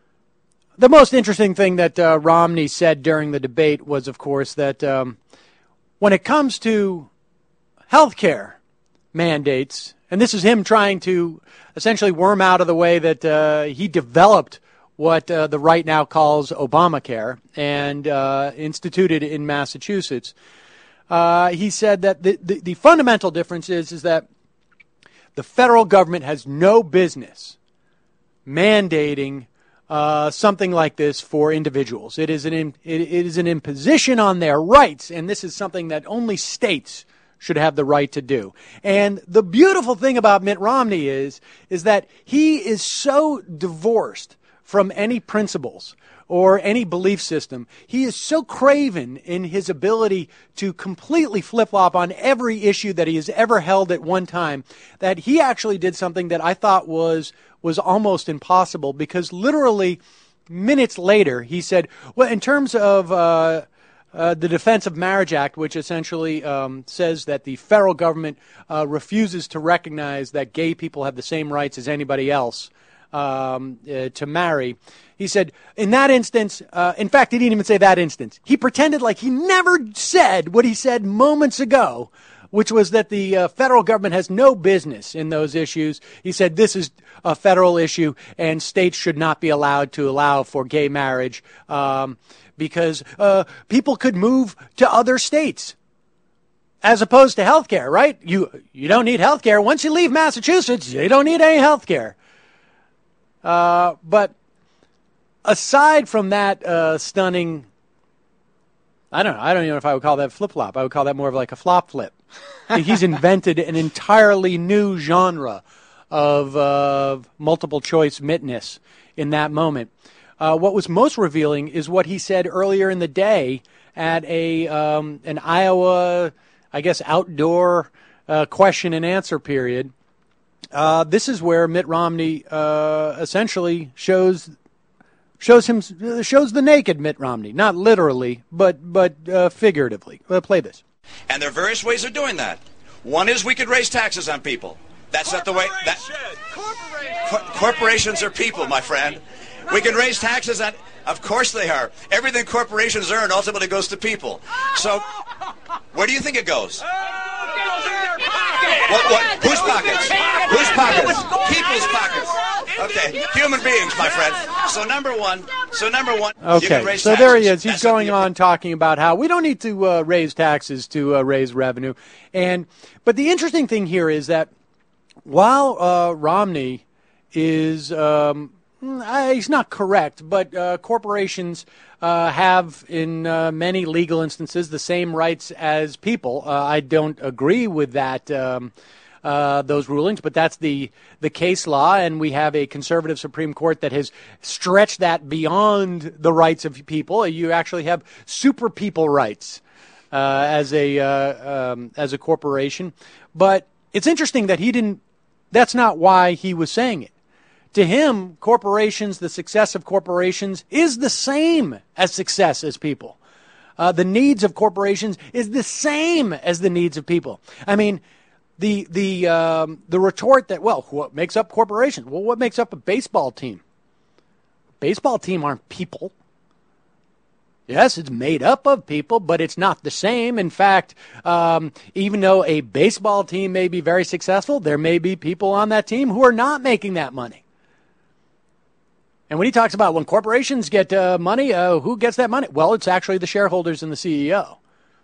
The most interesting thing that uh, Romney said during the debate was, of course, that um, when it comes to health care mandates, and this is him trying to essentially worm out of the way that uh, he developed what uh, the right now calls Obamacare and uh, instituted in Massachusetts, uh, he said that the, the, the fundamental difference is, is that the federal government has no business mandating Uh, something like this for individuals. It is an in, it, it is an imposition on their rights, and this is something that only states should have the right to do. And the beautiful thing about Mitt Romney is is that he is so divorced from any principles or any belief system. He is so craven in his ability to completely flip-flop on every issue that he has ever held at one time that he actually did something that I thought was was almost impossible, because literally minutes later he said, well, in terms of uh, uh, the Defense of Marriage Act, which essentially um, says that the federal government uh, refuses to recognize that gay people have the same rights as anybody else um, uh, to marry, he said, in that instance, uh, in fact, he didn't even say that instance. He pretended like he never said what he said moments ago, which was that the uh, federal government has no business in those issues. He said this is a federal issue and states should not be allowed to allow for gay marriage um, because uh, people could move to other states as opposed to health care, right? You, you don't need health care. Once you leave Massachusetts, you don't need any health care. Uh, but aside from that uh, stunning, I don't know, I don't even know if I would call that flip-flop. I would call that more of like a flop-flip. He's invented an entirely new genre of uh, multiple-choice Mittness in that moment. Uh, what was most revealing is what he said earlier in the day at a um, an Iowa, I guess, outdoor uh, question and answer period. Uh, this is where Mitt Romney uh, essentially shows shows him shows the naked Mitt Romney, not literally, but but uh, figuratively. Uh, play this. And there are various ways of doing that. One is we could raise taxes on people. That's not the way. That, Cor- corporations are people, my friend. We can raise taxes on. Of course they are. Everything corporations earn ultimately goes to people. So, where do you think it goes? What, what? Whose pockets? Whose pockets? People's pockets. Okay, human beings, my friend. So number one, So number one, you Okay, can raise so taxes. there he is. He's That's going the- on talking about how we don't need to uh, raise taxes to uh, raise revenue. And but the interesting thing here is that while uh, Romney is um, uh, he's not correct, but uh, corporations uh, have in uh, many legal instances the same rights as people. Uh, I don't agree with that. Um, Uh, those rulings, but that's the the case law, and we have a conservative Supreme Court that has stretched that beyond the rights of people. You actually have super people rights uh, as a uh, um, as a corporation. But it's interesting that he didn't. That's not why he was saying it. To him, corporations, the success of corporations is the same as success as people. Uh, the needs of corporations is the same as the needs of people. I mean. The the um, the retort that, well, what makes up corporations? Well, what makes up a baseball team? Baseball team aren't people. Yes, it's made up of people, but it's not the same. In fact, um, even though a baseball team may be very successful, there may be people on that team who are not making that money. And when he talks about when corporations get uh, money, uh, who gets that money? Well, it's actually the shareholders and the C E O.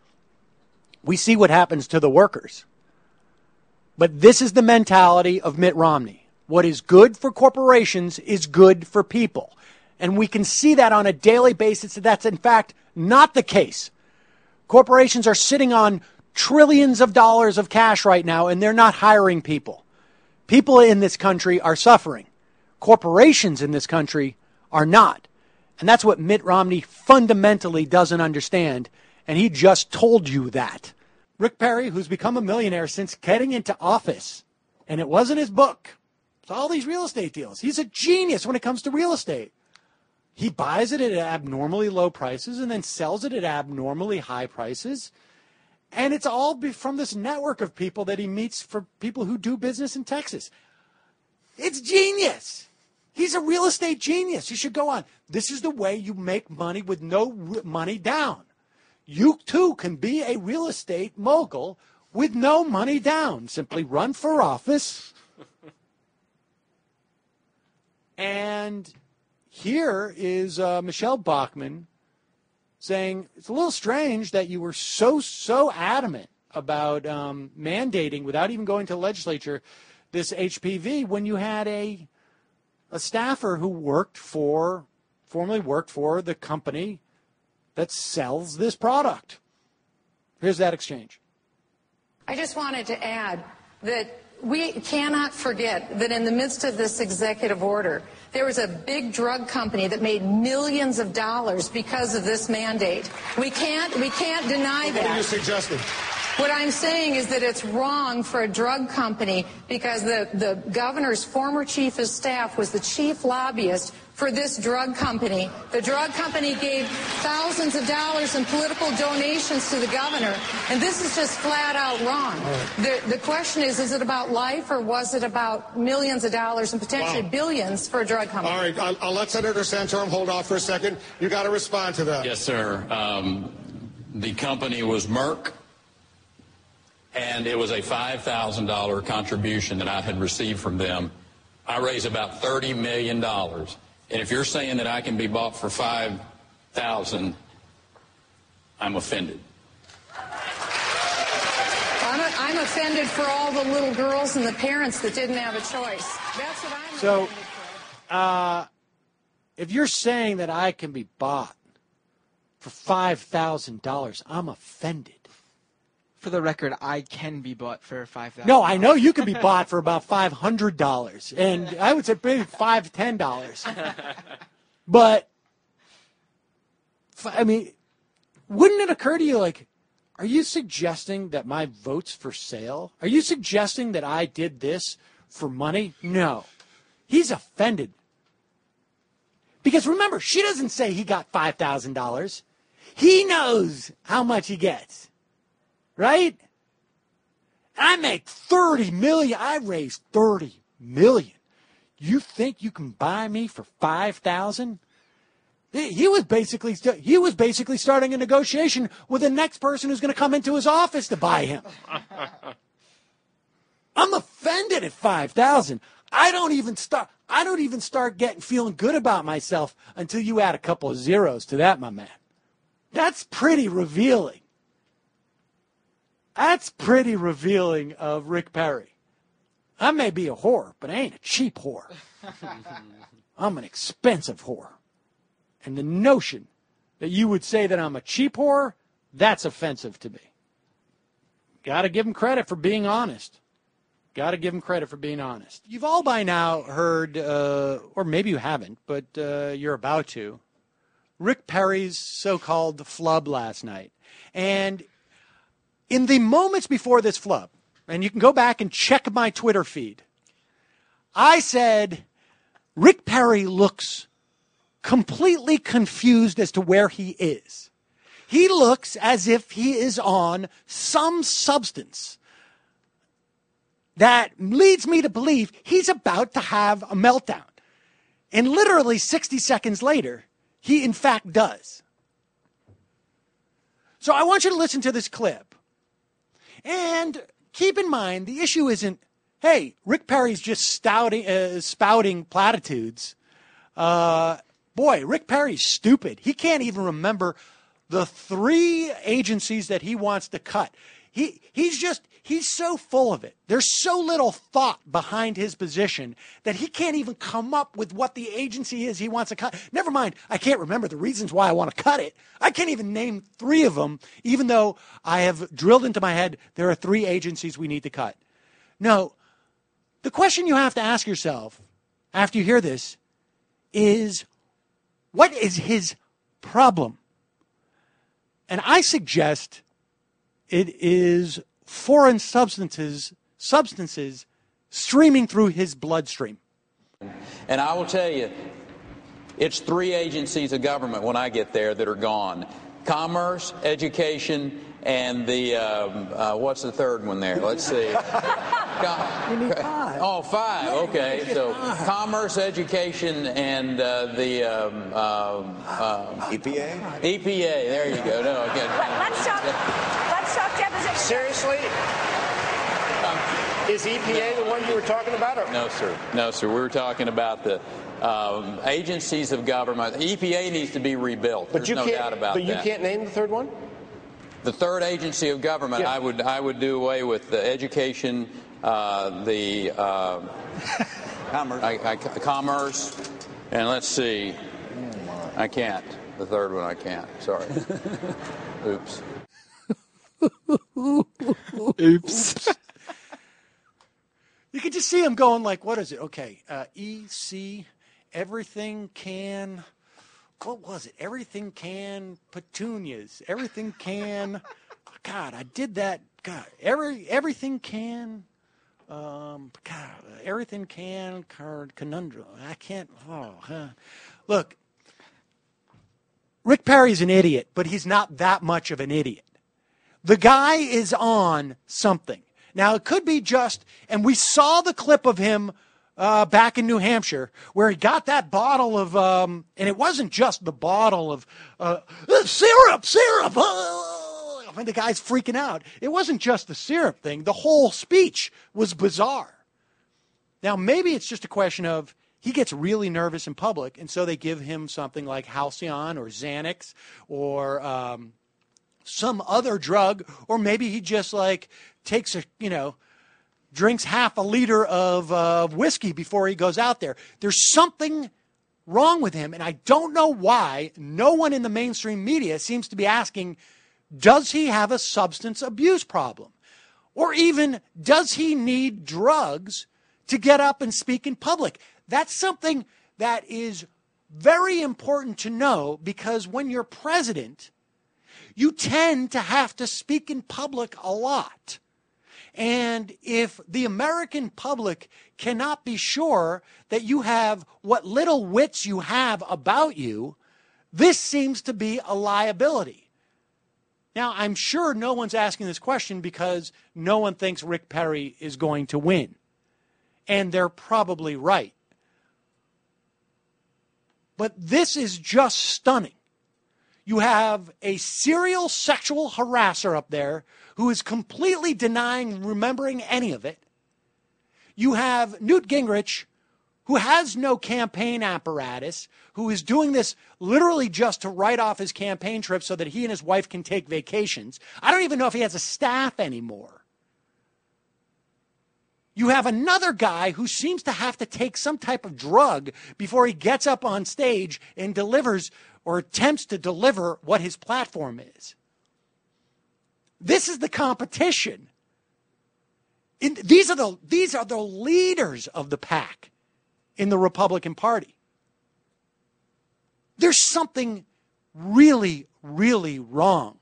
We see what happens to the workers. But this is the mentality of Mitt Romney. What is good for corporations is good for people. And we can see that on a daily basis. That's, in fact, not the case. Corporations are sitting on trillions of dollars of cash right now, and they're not hiring people. People in this country are suffering. Corporations in this country are not. And that's what Mitt Romney fundamentally doesn't understand. And he just told you that. Rick Perry, who's become a millionaire since getting into office, and it wasn't his book. It's all these real estate deals. He's a genius when it comes to real estate. He buys it at abnormally low prices and then sells it at abnormally high prices. And it's all from this network of people that he meets for people who do business in Texas. It's genius. He's a real estate genius. You should go on. This is the way you make money with no money down. You, too, can be a real estate mogul with no money down. Simply run for office. And here is uh, Michelle Bachmann saying, it's a little strange that you were so, so adamant about um, mandating, without even going to the legislature, this H P V when you had a, a staffer who worked for, formerly worked for the company that sells this product. Here's that exchange. I just wanted to add that we cannot forget that in the midst of this executive order, there was a big drug company that made millions of dollars because of this mandate. We can't, we can't deny that. What are you suggesting? What I'm saying is that it's wrong for a drug company because the, the governor's former chief of staff was the chief lobbyist for this drug company. The drug company gave thousands of dollars in political donations to the governor, and this is just flat out wrong. Right. The, the question is, is it about life or was it about millions of dollars and potentially wow. billions for a drug company? All right, I'll, I'll let Senator Santorum hold off for a second. You got to respond to that. Yes, sir. Um, the company was Merck, and it was a five thousand dollars contribution that I had received from them. I raised about thirty million dollars. And if you're saying that I can be bought for five thousand dollars, I'm offended. I'm, a, I'm offended for all the little girls and the parents that didn't have a choice. That's what I'm so, offended for. Uh, if you're saying that I can be bought for five thousand dollars, I'm offended. For the record, I can be bought for five thousand No, dollars. I know you can be bought for about five hundred dollars, and I would say maybe five, ten dollars. But, I mean, wouldn't it occur to you, like, are you suggesting that my vote's for sale? Are you suggesting that I did this for money? No. He's offended. Because remember, she doesn't say he got five thousand dollars. He knows how much he gets. Right? I make thirty million. I raised thirty million. You think you can buy me for five thousand? He was basically he was basically starting a negotiation with the next person who's going to come into his office to buy him. I'm offended at five thousand. I don't even start I don't even start getting feeling good about myself until you add a couple of zeros to that, my man. That's pretty revealing. That's pretty revealing of Rick Perry. I may be a whore, but I ain't a cheap whore. I'm an expensive whore. And the notion that you would say that I'm a cheap whore, that's offensive to me. Got to give him credit for being honest. Got to give him credit for being honest. You've all by now heard, uh, or maybe you haven't, but uh, you're about to, Rick Perry's so-called flub last night. And in the moments before this flub, and you can go back and check my Twitter feed, I said, Rick Perry looks completely confused as to where he is. He looks as if he is on some substance that leads me to believe he's about to have a meltdown. And literally sixty seconds later, he in fact does. So I want you to listen to this clip. And keep in mind, the issue isn't, hey, Rick Perry's just stouting, uh, spouting platitudes. Uh, boy, Rick Perry's stupid. He can't even remember the three agencies that he wants to cut. He he's just, he's so full of it. There's so little thought behind his position that he can't even come up with what the agency is he wants to cut. Never mind, I can't remember the reasons why I want to cut it. I can't even name three of them, even though I have drilled into my head there are three agencies we need to cut. No, the question you have to ask yourself after you hear this is, what is his problem? And I suggest it is foreign substances substances streaming through his bloodstream. And I will tell you, it's three agencies of government when I get there that are gone. Commerce, education, and the, um, uh, what's the third one there? Let's see. Com- You need five. Oh, five. Okay. So commerce, education, and uh, the um, um, um, E P A? E P A. There you go. No, again. Let's talk. Let's talk deposition. Seriously? Um, is E P A the one you were talking about? Or? No, sir. No, sir. We were talking about the um, agencies of government. E P A needs to be rebuilt. But There's you no can't, doubt about but you that. can't name the third one? The third agency of government, Yeah. I would I would do away with the education, uh, the uh, Commerce. I, I, commerce, and let's see. I can't. The third one I can't. Sorry. Oops. Oops. You could just see him going like, what is it? Okay, uh, E, C, everything can, what was it? Everything can petunias. Everything can, God, I did that. God, every everything can, um, God, everything can, conundrum. I can't, oh, huh. Look, Rick Perry's an idiot, but he's not that much of an idiot. The guy is on something. Now, it could be just, and we saw the clip of him uh, back in New Hampshire where he got that bottle of, um, and it wasn't just the bottle of uh, syrup, syrup. Oh, I mean, the guy's freaking out. It wasn't just the syrup thing. The whole speech was bizarre. Now, maybe it's just a question of he gets really nervous in public, and so they give him something like Halcyon or Xanax or um, some other drug, or maybe he just like takes a, you know, drinks half a liter of uh, whiskey before he goes out there. There's something wrong with him, and I don't know why no one in the mainstream media seems to be asking, does he have a substance abuse problem? Or even, does he need drugs to get up and speak in public? That's something that is very important to know, because when you're president, you tend to have to speak in public a lot. And if the American public cannot be sure that you have what little wits you have about you, this seems to be a liability. Now, I'm sure no one's asking this question because no one thinks Rick Perry is going to win. And they're probably right. But this is just stunning. You have a serial sexual harasser up there who is completely denying remembering any of it. You have Newt Gingrich, who has no campaign apparatus, who is doing this literally just to write off his campaign trip so that he and his wife can take vacations. I don't even know if he has a staff anymore. You have another guy who seems to have to take some type of drug before he gets up on stage and delivers or attempts to deliver what his platform is. This is the competition. In, these are the these are the leaders of the pack in the Republican Party. There's something really, really wrong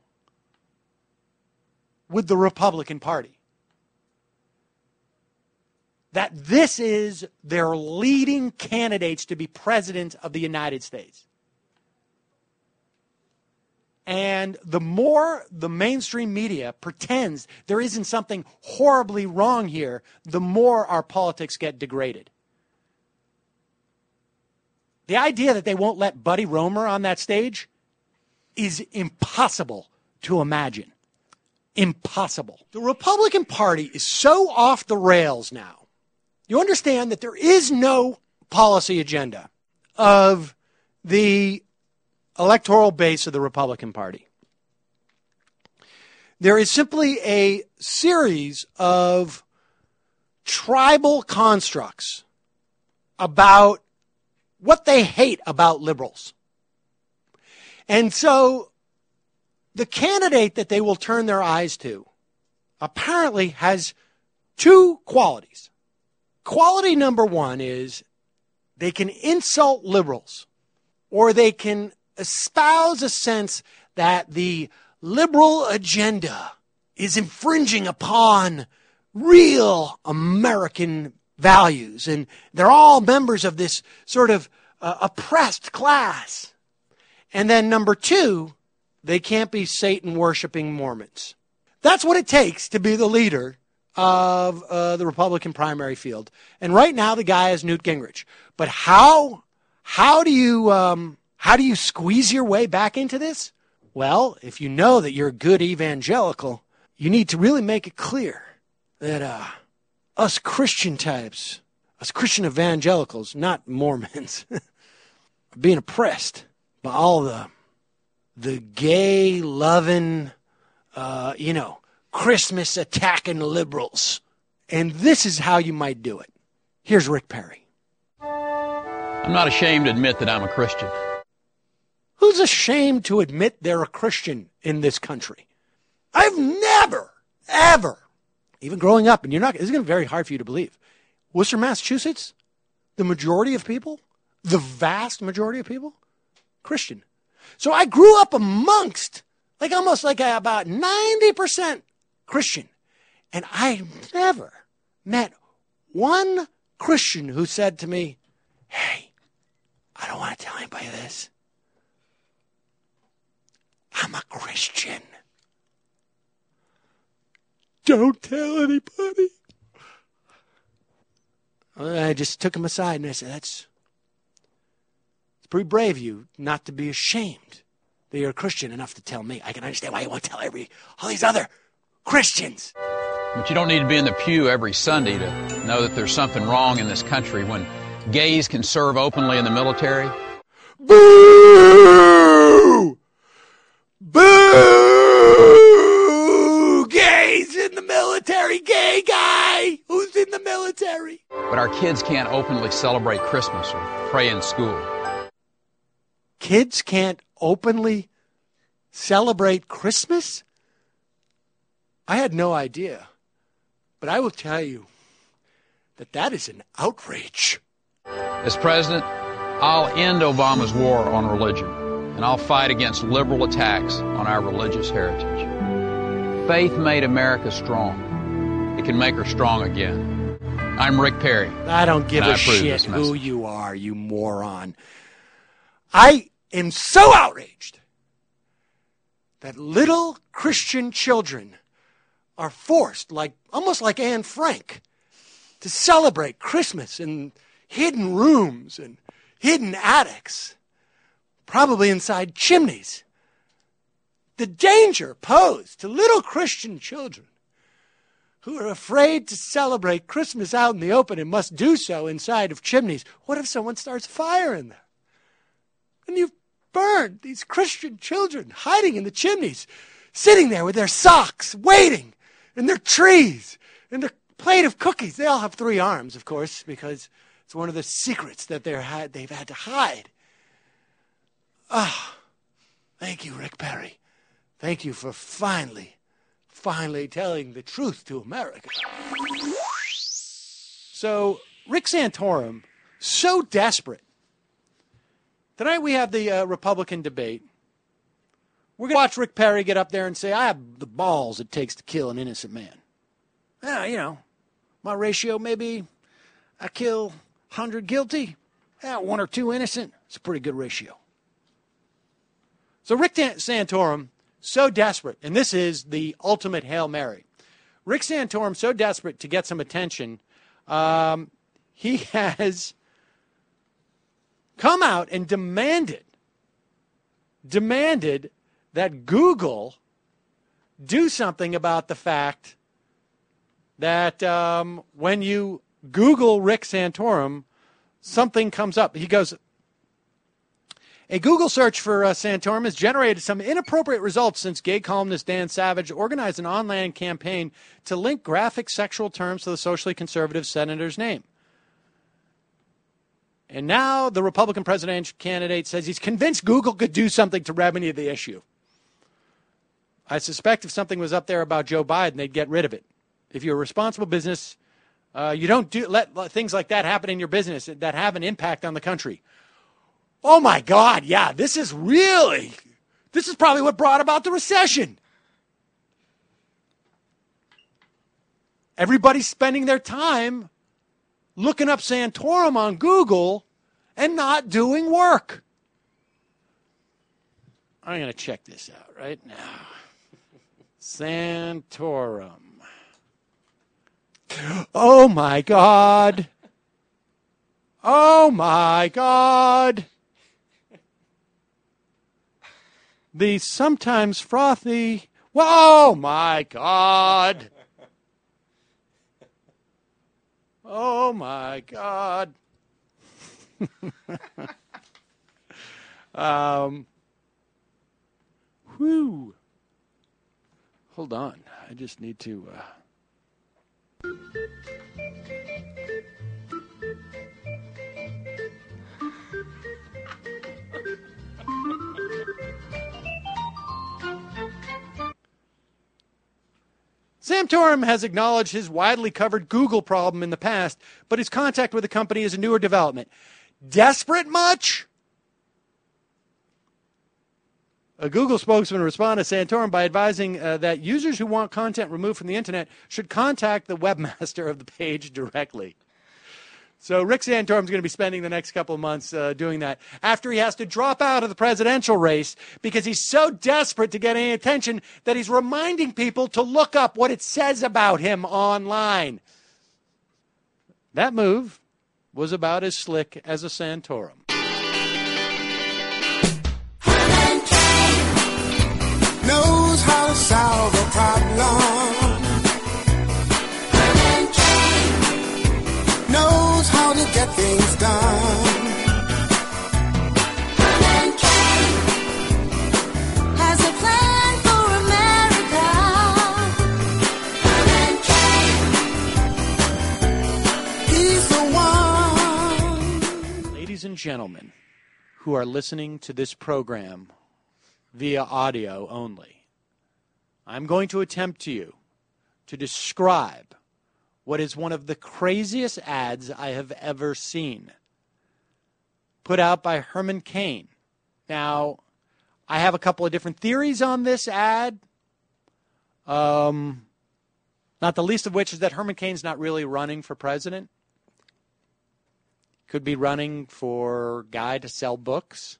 with the Republican Party. That this is their leading candidates to be president of the United States. And the more the mainstream media pretends there isn't something horribly wrong here, the more our politics get degraded. The idea that they won't let Buddy Roemer on that stage is impossible to imagine. Impossible. The Republican Party is so off the rails now. You understand that there is no policy agenda of the electoral base of the Republican Party. There is simply a series of tribal constructs about what they hate about liberals. And so the candidate that they will turn their eyes to apparently has two qualities. Quality number one is they can insult liberals, or they can espouse a sense that the liberal agenda is infringing upon real American values, and they're all members of this sort of uh, oppressed class. And then number two, they can't be Satan-worshiping Mormons. That's what it takes to be the leader of uh, the Republican primary field. And right now the guy is Newt Gingrich. But how how do you um, how do you squeeze your way back into this? Well, if you know that you're a good evangelical, you need to really make it clear that uh, us Christian types, us Christian evangelicals, not Mormons, are being oppressed by all the the gay loving, uh, you know, Christmas attacking liberals. And this is how you might do it. Here's Rick Perry. I'm not ashamed to admit that I'm a Christian. Who's ashamed to admit they're a Christian in this country? I've never, ever, even growing up, and you're not, this is going to be very hard for you to believe. Worcester, Massachusetts, the majority of people, the vast majority of people, Christian. So I grew up amongst, like almost like a, about ninety percent Christian. And I never met one Christian who said to me, hey, I don't want to tell anybody this. I'm a Christian. Don't tell anybody. I just took him aside and I said, that's it's pretty brave of you not to be ashamed that you're a Christian enough to tell me. I can understand why you won't tell every all these other Christians. But you don't need to be in the pew every Sunday to know that there's something wrong in this country when gays can serve openly in the military. Boo! Boo! Gays in the military. Gay guy who's in the military. But our kids can't openly celebrate Christmas or pray in school. Kids can't openly celebrate Christmas? I had no idea. But I will tell you that that is an outrage. As president, I'll end Obama's war on religion, and I'll fight against liberal attacks on our religious heritage. Faith made America strong. It can make her strong again. I'm Rick Perry. I don't give a shit who you are, you moron. I am so outraged that little Christian children are forced, like almost like Anne Frank, to celebrate Christmas in hidden rooms and hidden attics, probably inside chimneys. The danger posed to little Christian children who are afraid to celebrate Christmas out in the open and must do so inside of chimneys. What if someone starts fire in there? And you've burned these Christian children hiding in the chimneys, sitting there with their socks, waiting, and their trees, and their plate of cookies. They all have three arms, of course, because it's one of the secrets that they're had, they've had to hide. Ah, thank you, Rick Perry. Thank you for finally, finally telling the truth to America. So, Rick Santorum, so desperate. Tonight we have the uh, Republican debate. We're going to watch Rick Perry get up there and say, I have the balls it takes to kill an innocent man. Yeah, you know, my ratio, maybe I kill one hundred guilty, yeah, one or two innocent. It's a pretty good ratio. So Rick Santorum, so desperate, and this is the ultimate Hail Mary. Rick Santorum, so desperate to get some attention, um, he has come out and demanded, demanded that Google do something about the fact that um, when you Google Rick Santorum, something comes up. He goes, a Google search for uh, Santorum has generated some inappropriate results since gay columnist Dan Savage organized an online campaign to link graphic sexual terms to the socially conservative senator's name. And now the Republican presidential candidate says he's convinced Google could do something to remedy the issue. I suspect if something was up there about Joe Biden, they'd get rid of it. If you're a responsible business, uh, you don't do let, let things like that happen in your business that have an impact on the country. Oh, my God, yeah, this is really, this is probably what brought about the recession. Everybody's spending their time looking up Santorum on Google and not doing work. I'm going to check this out right now. Santorum. Oh, my God. Oh, my God. The sometimes frothy, whoa, my God. Oh, my God. um, whew. Hold on. I just need to... Uh... Santorum has acknowledged his widely covered Google problem in the past, but his contact with the company is a newer development. Desperate much? A Google spokesman responded to Santorum by advising uh, that users who want content removed from the internet should contact the webmaster of the page directly. So Rick Santorum is going to be spending the next couple of months uh, doing that after he has to drop out of the presidential race because he's so desperate to get any attention that he's reminding people to look up what it says about him online. That move was about as slick as a Santorum. Knows how to solve a problem. Knows how to get things done. Has a plan for America. He's the one. Ladies and gentlemen who are listening to this program via audio only, I'm going to attempt to you to describe what is one of the craziest ads I have ever seen, put out by Herman Cain. Now, I have a couple of different theories on this ad, um, not the least of which is that Herman Cain's not really running for president. Could be running for guy to sell books.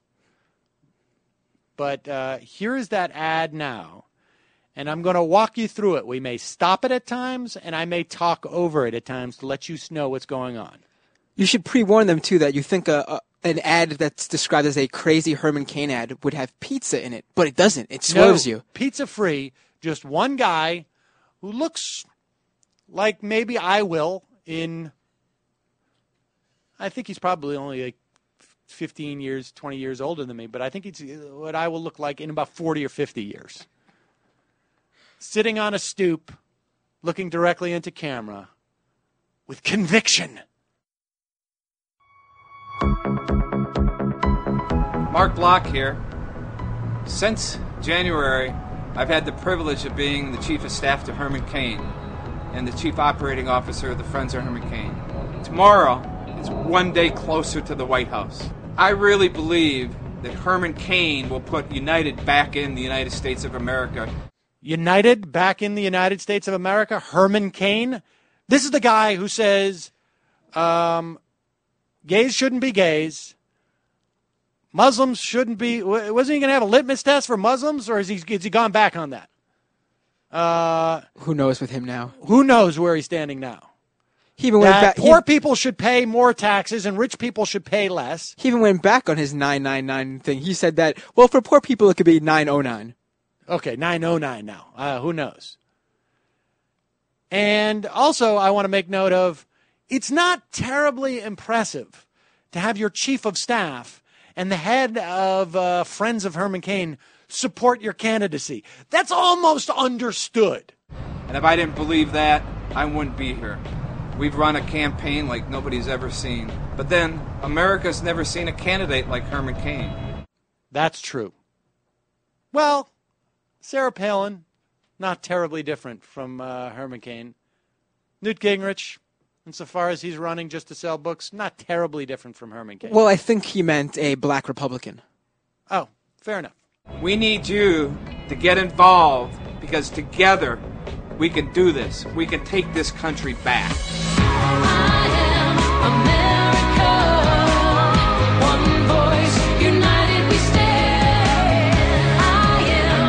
But uh, here is that ad now. And I'm going to walk you through it. We may stop it at times, and I may talk over it at times to let you know what's going on. You should pre-warn them, too, that you think a, a, an ad that's described as a crazy Herman Cain ad would have pizza in it, but it doesn't. It swerves no, you. Pizza-free, just one guy who looks like maybe I will in, I think he's probably only like fifteen years, twenty years older than me, but I think it's what I will look like in about forty or fifty years. Sitting on a stoop, looking directly into camera with conviction. Mark Block here. Since January, I've had the privilege of being the Chief of Staff to Herman Cain and the Chief Operating Officer of the Friends of Herman Cain. Tomorrow is one day closer to the White House. I really believe that Herman Cain will put United back in the United States of America. United back in the United States of America? Herman Cain? This is the guy who says um, gays shouldn't be gays. Muslims shouldn't be. Wasn't he going to have a litmus test for Muslims, or has he, has he gone back on that? Uh, who knows with him now? Who knows where he's standing now? He even went back. Poor he, people should pay more taxes and rich people should pay less. He even went back on his nine nine nine thing. He said that, well, for poor people, it could be nine oh nine. Okay, nine oh nine now. Uh, who knows? And also, I want to make note of, it's not terribly impressive to have your chief of staff and the head of uh, Friends of Herman Cain support your candidacy. That's almost understood. And if I didn't believe that, I wouldn't be here. We've run a campaign like nobody's ever seen. But then, America's never seen a candidate like Herman Cain. That's true. Well, Sarah Palin, not terribly different from uh, Herman Cain. Newt Gingrich, insofar as he's running just to sell books, not terribly different from Herman Cain. Well, I think he meant a black Republican. Oh, fair enough. We need you to get involved because together we can do this. We can take this country back. I am America. One voice, united we stand. I am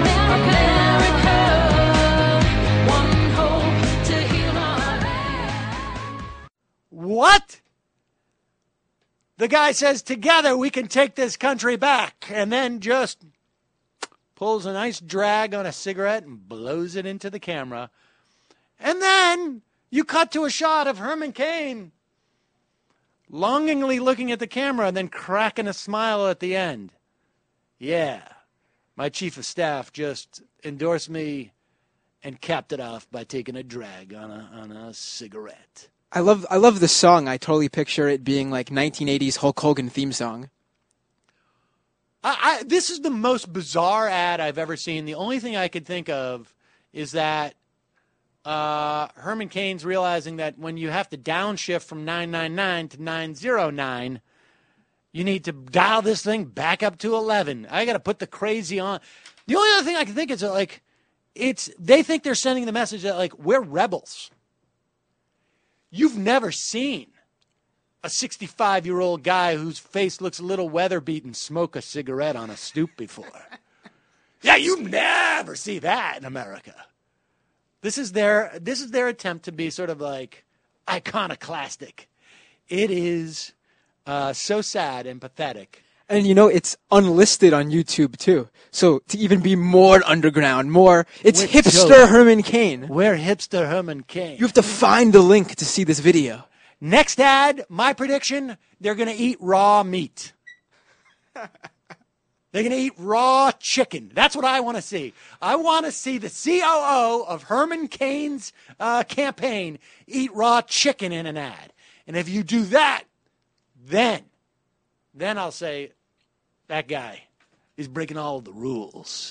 America. One hope to heal our land. What? The guy says, together we can take this country back, and then just pulls a nice drag on a cigarette and blows it into the camera. And then you cut to a shot of Herman Cain longingly looking at the camera and then cracking a smile at the end. Yeah, my chief of staff just endorsed me and capped it off by taking a drag on a on a cigarette. I love I love the song. I totally picture it being like nineteen eighties Hulk Hogan theme song. I, I, this is the most bizarre ad I've ever seen. The only thing I could think of is that uh, Herman Cain's realizing that when you have to downshift from nine nine nine to nine oh nine, you need to dial this thing back up to eleven. I got to put the crazy on. The only other thing I can think is that, like, it's they think they're sending the message that, like, we're rebels. You've never seen a sixty-five-year-old guy whose face looks a little weather-beaten smoke a cigarette on a stoop before. Yeah, you never see that in America. This is their this is their attempt to be sort of like iconoclastic. It is uh, so sad and pathetic. And, you know, it's unlisted on YouTube, too. So to even be more underground, more, it's We're hipster so- Herman Cain. We're hipster Herman Cain. You have to find the link to see this video. Next ad, my prediction, they're going to eat raw meat. They're going to eat raw chicken. That's what I want to see. I want to see the C O O of Herman Cain's uh, campaign eat raw chicken in an ad. And if you do that, then, then I'll say that guy is breaking all of the rules.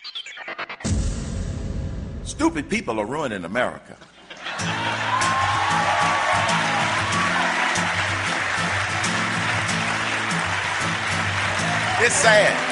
Stupid people are ruining America. It's sad.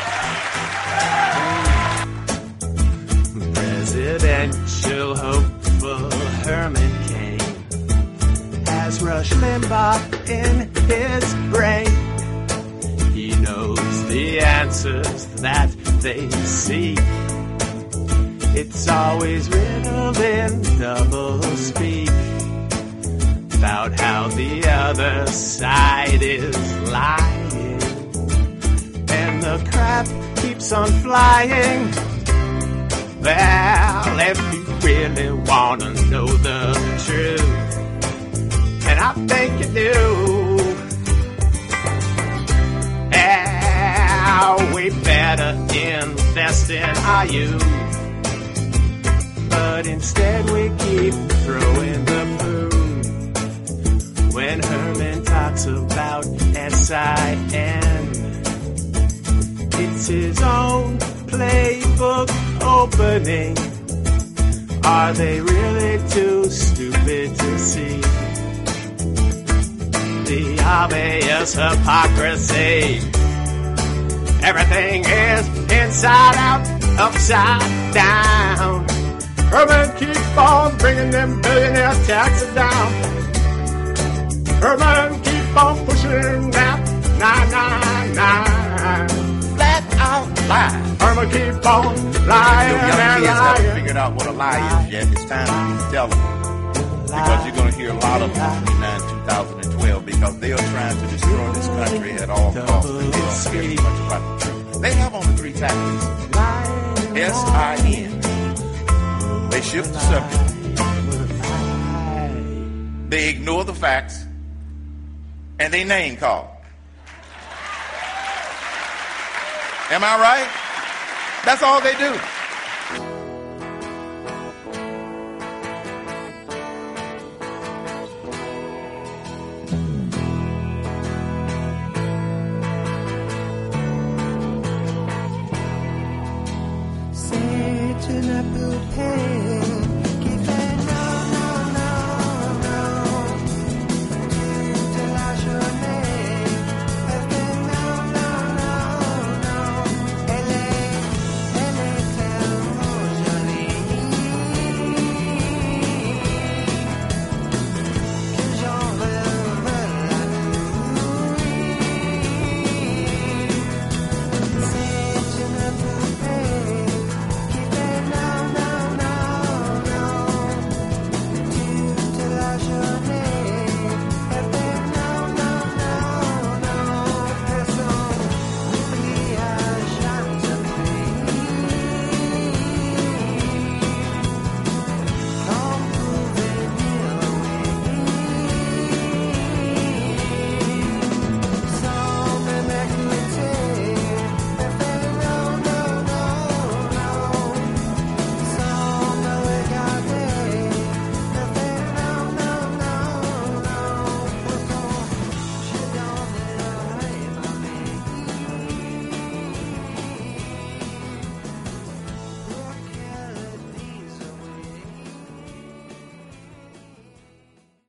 Presidential hopeful Herman Cain has Rush Limbaugh in his brain. He knows the answers that they seek. It's always riddled in double speak about how the other side is lying. And the crap keeps on flying. Well, if you really wanna know the truth, and I think you do. Yeah, we better invest in our youth, but instead we keep throwing the poo. When Herman talks about S I N, it's his own playbook opening. Are they really too stupid to see the obvious hypocrisy? Everything is inside out, upside down. Herman keep on bringing them billionaire taxes down. Herman keep on pushing that nine nine nine. Flat out lie. Herman keep on lying Your young and kids lying. haven't figured out what a lie is yet. It's time for you to tell them. Because you're going to hear a lot of them between now and two thousand twelve because they are trying to destroy this country at all costs. And they don't care too much about the truth. They have only three tactics. S I N. They shift the subject. They ignore the facts. And they name call. Am I right? That's all they do.